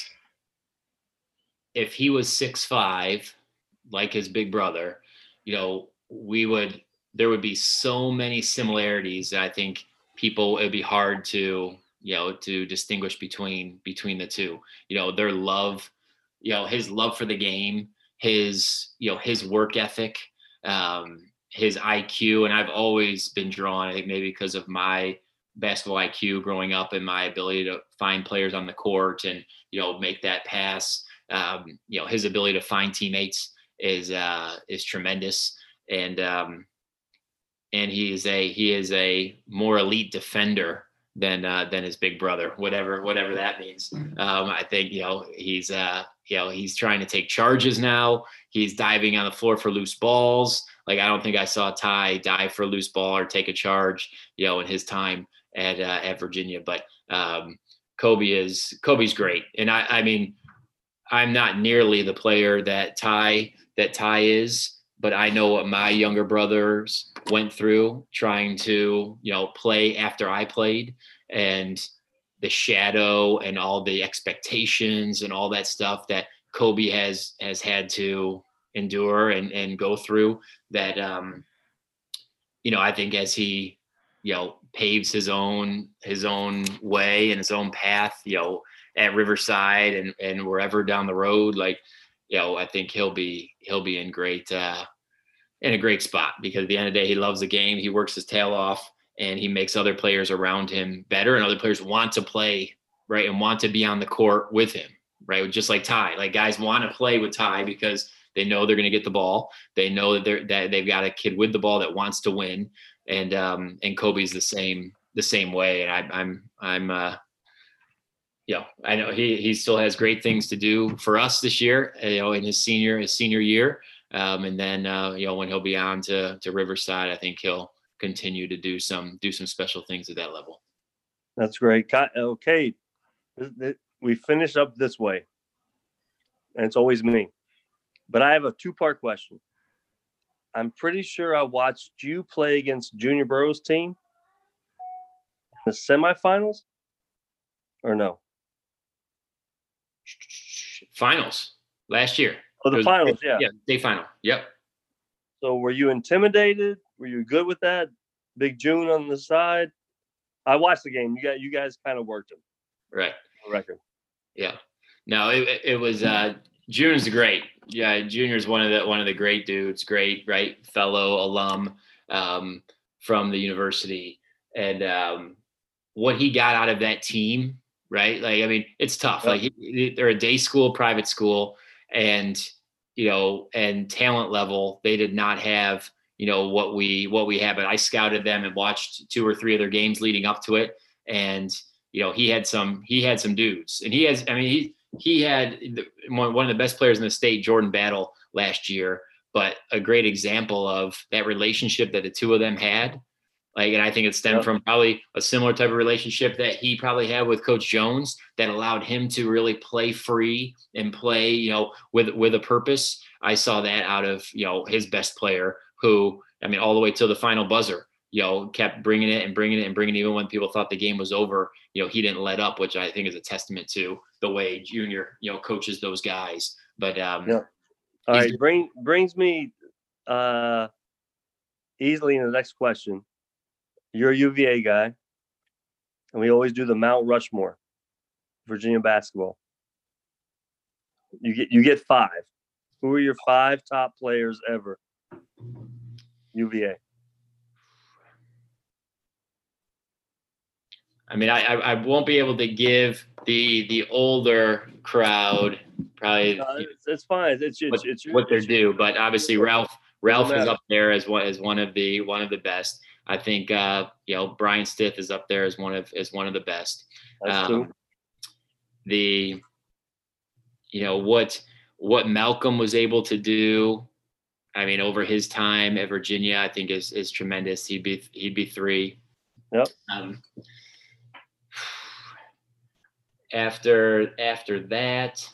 B: If he was six five, like his big brother, you know, we would there would be so many similarities that I think people it'd be hard to, you know, to distinguish between between the two. You know, their love, you know, his love for the game, his, you know, his work ethic, um, his I Q. And I've always been drawn, I think maybe because of my basketball I Q growing up and my ability to find players on the court and, you know, make that pass. Um, you know, his ability to find teammates is uh, is tremendous, and um, and he is a he is a more elite defender than uh, than his big brother, whatever whatever that means. Um, I think you know he's uh, you know he's trying to take charges now. He's diving on the floor for loose balls. Like I don't think I saw Ty dive for a loose ball or take a charge, you know, in his time at uh, at Virginia. But um, Kobe is Kobe's great, and I I mean. I'm not nearly the player that Ty that Ty is, but I know what my younger brothers went through trying to, you know, play after I played, and the shadow and all the expectations and all that stuff that Kobe has has had to endure and and go through. That um, you know, I think as he, you know, paves his own his own way and his own path, you know, at Riverside and, and wherever down the road, like, you know, I think he'll be he'll be in great uh, in a great spot because at the end of the day, he loves the game. He works his tail off and he makes other players around him better, and other players want to play right and want to be on the court with him, right? Just like Ty, like guys want to play with Ty because they know they're going to get the ball. They know that they're that they've got a kid with the ball that wants to win, and um, and Kobe's the same the same way. And I, I'm I'm uh, you know, I know he he still has great things to do for us this year, you know, in his senior his senior year. Um, and then, uh, you know, when he'll be on to, to Riverside, I think he'll continue to do some, do some special things at that level.
C: That's great. Okay. We finish up this way, and it's always me, but I have a two-part question. I'm pretty sure I watched you play against Junior Burroughs' team in the semifinals, or no?
B: Finals last year.
C: Oh, the
B: was,
C: finals, yeah.
B: Yeah, state final. Yep.
C: So were you intimidated? Were you good with that? Big June on the side. I watched the game. You got you guys kind of worked him.
B: Right.
C: Record.
B: Yeah. No, it it was uh June's great. Yeah, Junior's one of the one of the great dudes, great, right? Fellow alum um from the university. And um what he got out of that team, right? Like, I mean, it's tough. Yep. Like he, they're a day school, private school, and you know, and talent level, they did not have, you know, what we what we have. But I scouted them and watched two or three of their games leading up to it, and you know, he had some he had some dudes, and he has. I mean, he he had one of the best players in the state, Jordan Battle, last year. But a great example of that relationship that the two of them had. Like, and I think it stemmed yep. from probably a similar type of relationship that he probably had with Coach Jones that allowed him to really play free and play, you know, with, with a purpose. I saw that out of, you know, his best player who, I mean, all the way till the final buzzer, you know, kept bringing it and bringing it and bringing it. Even when people thought the game was over, you know, he didn't let up, which I think is a testament to the way Junior, you know, coaches those guys. But, um,
C: yeah. All right. Bring, brings me uh, easily in the next question. You're a U V A guy, and we always do the Mount Rushmore, Virginia basketball. You get you get five. Who are your five top players ever? U V A.
B: I mean, I I won't be able to give the the older crowd probably.
C: No, it's, it's fine. It's it's,
B: what,
C: it's
B: what they're due, but obviously Ralph Ralph is up there as one as one of the one of the best. I think uh, you know, Brian Stith is up there as one of as one of the best.
C: That's
B: um,
C: true.
B: The you know what what Malcolm was able to do, I mean, over his time at Virginia, I think is is tremendous. He'd be he'd be three.
C: Yep.
B: Um, after after that,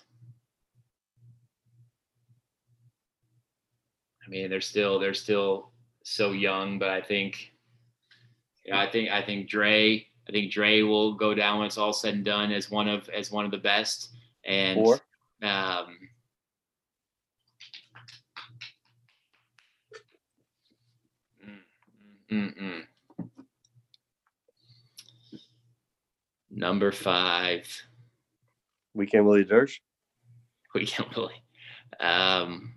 B: I mean, they're still they're still so young, but I think. Yeah, I think I think Dre. I think Dre will go down when it's all said and done as one of as one of the best. And
C: Four.
B: um, mm, mm, mm. Number five.
C: Weekend Willie Dirsch.
B: Weekend Willie. Um,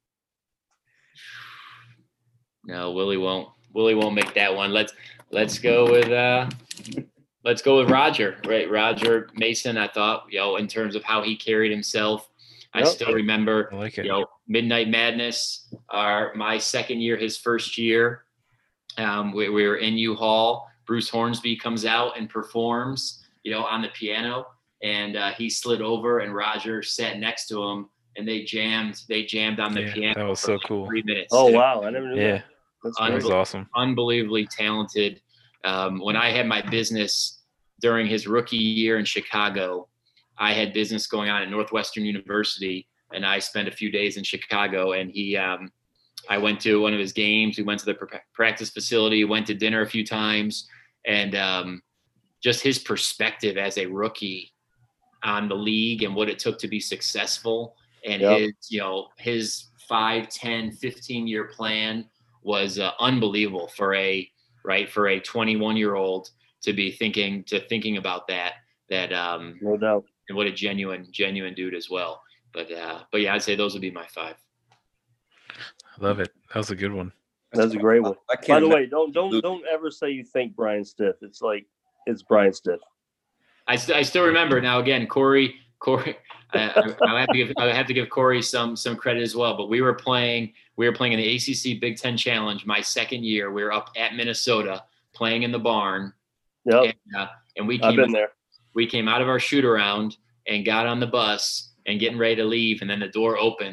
B: no, Willie won't. Willie won't make that one. Let's let's go with uh, let's go with Roger. Right, Roger Mason. I thought, you know, in terms of how he carried himself, I
C: yep.
B: still remember.
D: I like it.
B: You know, Midnight Madness. Our my second year, his first year. Um, we, we were in U-Haul. Bruce Hornsby comes out and performs, you know, on the piano, and uh, he slid over, and Roger sat next to him, and they jammed. They jammed on the
D: Yeah,
B: piano.
D: that was
B: for
D: so
B: like
D: cool.
B: Three minutes.
C: Oh wow, I never knew
D: Yeah.
C: that. That's
D: That was
B: Unbel-
D: awesome.
B: Unbelievably talented. Um, when I had my business during his rookie year in Chicago, I had business going on at Northwestern University, and I spent a few days in Chicago. And he, um, I went to one of his games. We went to the pr- practice facility, went to dinner a few times, and um, just his perspective as a rookie on the league and what it took to be successful, and
C: Yep.
B: his, you know, his five, ten, fifteen year plan was uh, unbelievable for a right for a twenty-one year old to be thinking to thinking about that that um
C: No doubt.
B: and what a genuine genuine dude as well. But uh but yeah, I'd say those would be my five.
D: I love it. That was a good one.
C: That's a great one.
A: I can't
C: By the
A: imagine-
C: way, don't don't don't ever say you think Brian Stith. It's like it's Brian Stith.
B: I, st- I still remember now. Again, Corey, Corey, I, I have to give I have to give Corey some some credit as well. But we were playing we were playing in the A C C Big Ten Challenge my second year. We were up at Minnesota playing in the barn,
C: Yep,
B: and, uh, and we
C: I've
B: came
C: been there.
B: we came out of our shoot around and got on the bus and getting ready to leave, and then the door opens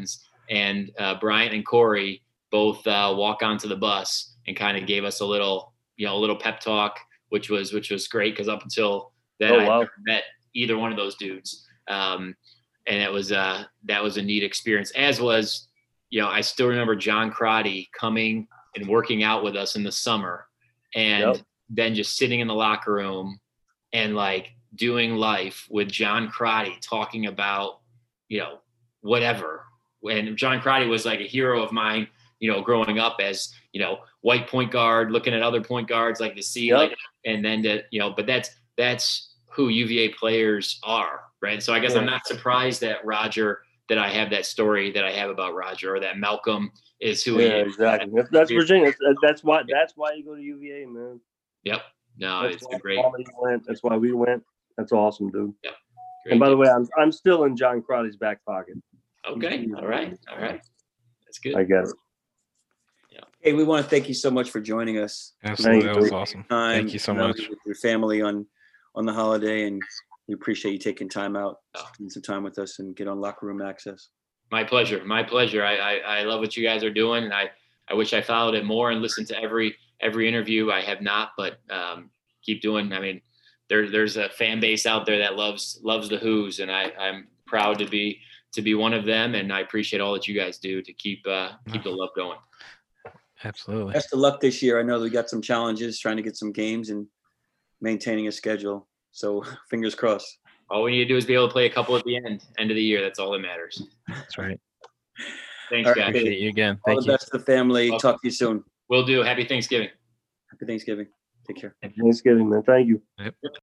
B: and uh, Bryant and Corey both uh, walk onto the bus and kind of gave us a little, you know, a little pep talk, which was which was great because up until then
C: Oh,
B: I
C: wow.
B: never met either one of those dudes, um, and it was uh, that was a neat experience. As was, you know, I still remember John Crotty coming and working out with us in the summer, and
C: Yep.
B: then just sitting in the locker room and like doing life with John Crotty talking about, you know, whatever. And John Crotty was like a hero of mine, you know, growing up as, you know, white point guard, looking at other point guards, like to see,
C: Yep.
B: like, and then to, you know, but that's, that's who U V A players are. Right. So I guess
C: Yeah.
B: I'm not surprised that Roger, that I have that story that I have about Roger, or that Malcolm is who he
C: Yeah,
B: is.
C: exactly. That's, that's Virginia. That's, that's why. That's why you go to U V A, man.
B: Yep. No,
C: That's
B: it's
C: why
B: a great,
C: Quality went. That's why we went. That's awesome, dude.
B: great
C: And by the
B: deal.
C: way, I'm I'm still in John Crotty's back pocket.
B: Okay. All right. All right. That's good.
C: I get it.
A: Hey, we want to thank you so much for joining us.
D: Absolutely,
C: Thank
D: that was
C: you.
D: awesome.
A: Time,
D: Thank you so
A: not
D: much.
A: only with your family on on the holiday, and we appreciate you taking time out,
B: Oh.
A: spend some time with us, and get on Locker Room Access.
B: My pleasure. My pleasure. I, I, I love what you guys are doing, and I, I wish I followed it more and listened to every every interview. I have not, but um, keep doing. I mean, there there's a fan base out there that loves loves the Who's, and I, I'm proud to be to be one of them. And I appreciate all that you guys do to keep uh, keep the love going.
D: Absolutely.
A: Best of luck this year. I know we got some challenges trying to get some games and maintaining a schedule. So fingers crossed.
B: All we need to do is be able to play a couple at the end end of the year. That's all that matters.
D: That's right.
B: Thanks,
A: All right.
B: guys.
D: Appreciate you again.
A: All
D: Thank
A: the
D: you.
A: best to the family.
B: Welcome.
A: Talk to you soon.
B: We'll do. Happy Thanksgiving.
A: Happy Thanksgiving. Take care.
C: Thanksgiving, man. Thank you.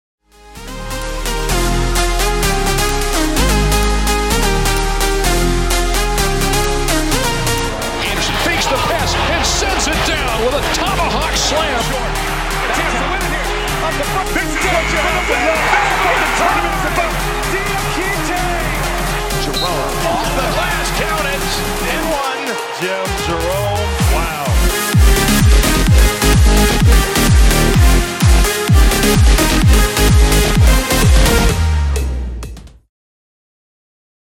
E: Anderson fakes the pass and sends it down with a tomahawk slam. Chance to win it here. Up the front. Big stretch out the the tournament is about. Diakite. Jerome off the glass. Count it. And one. Joe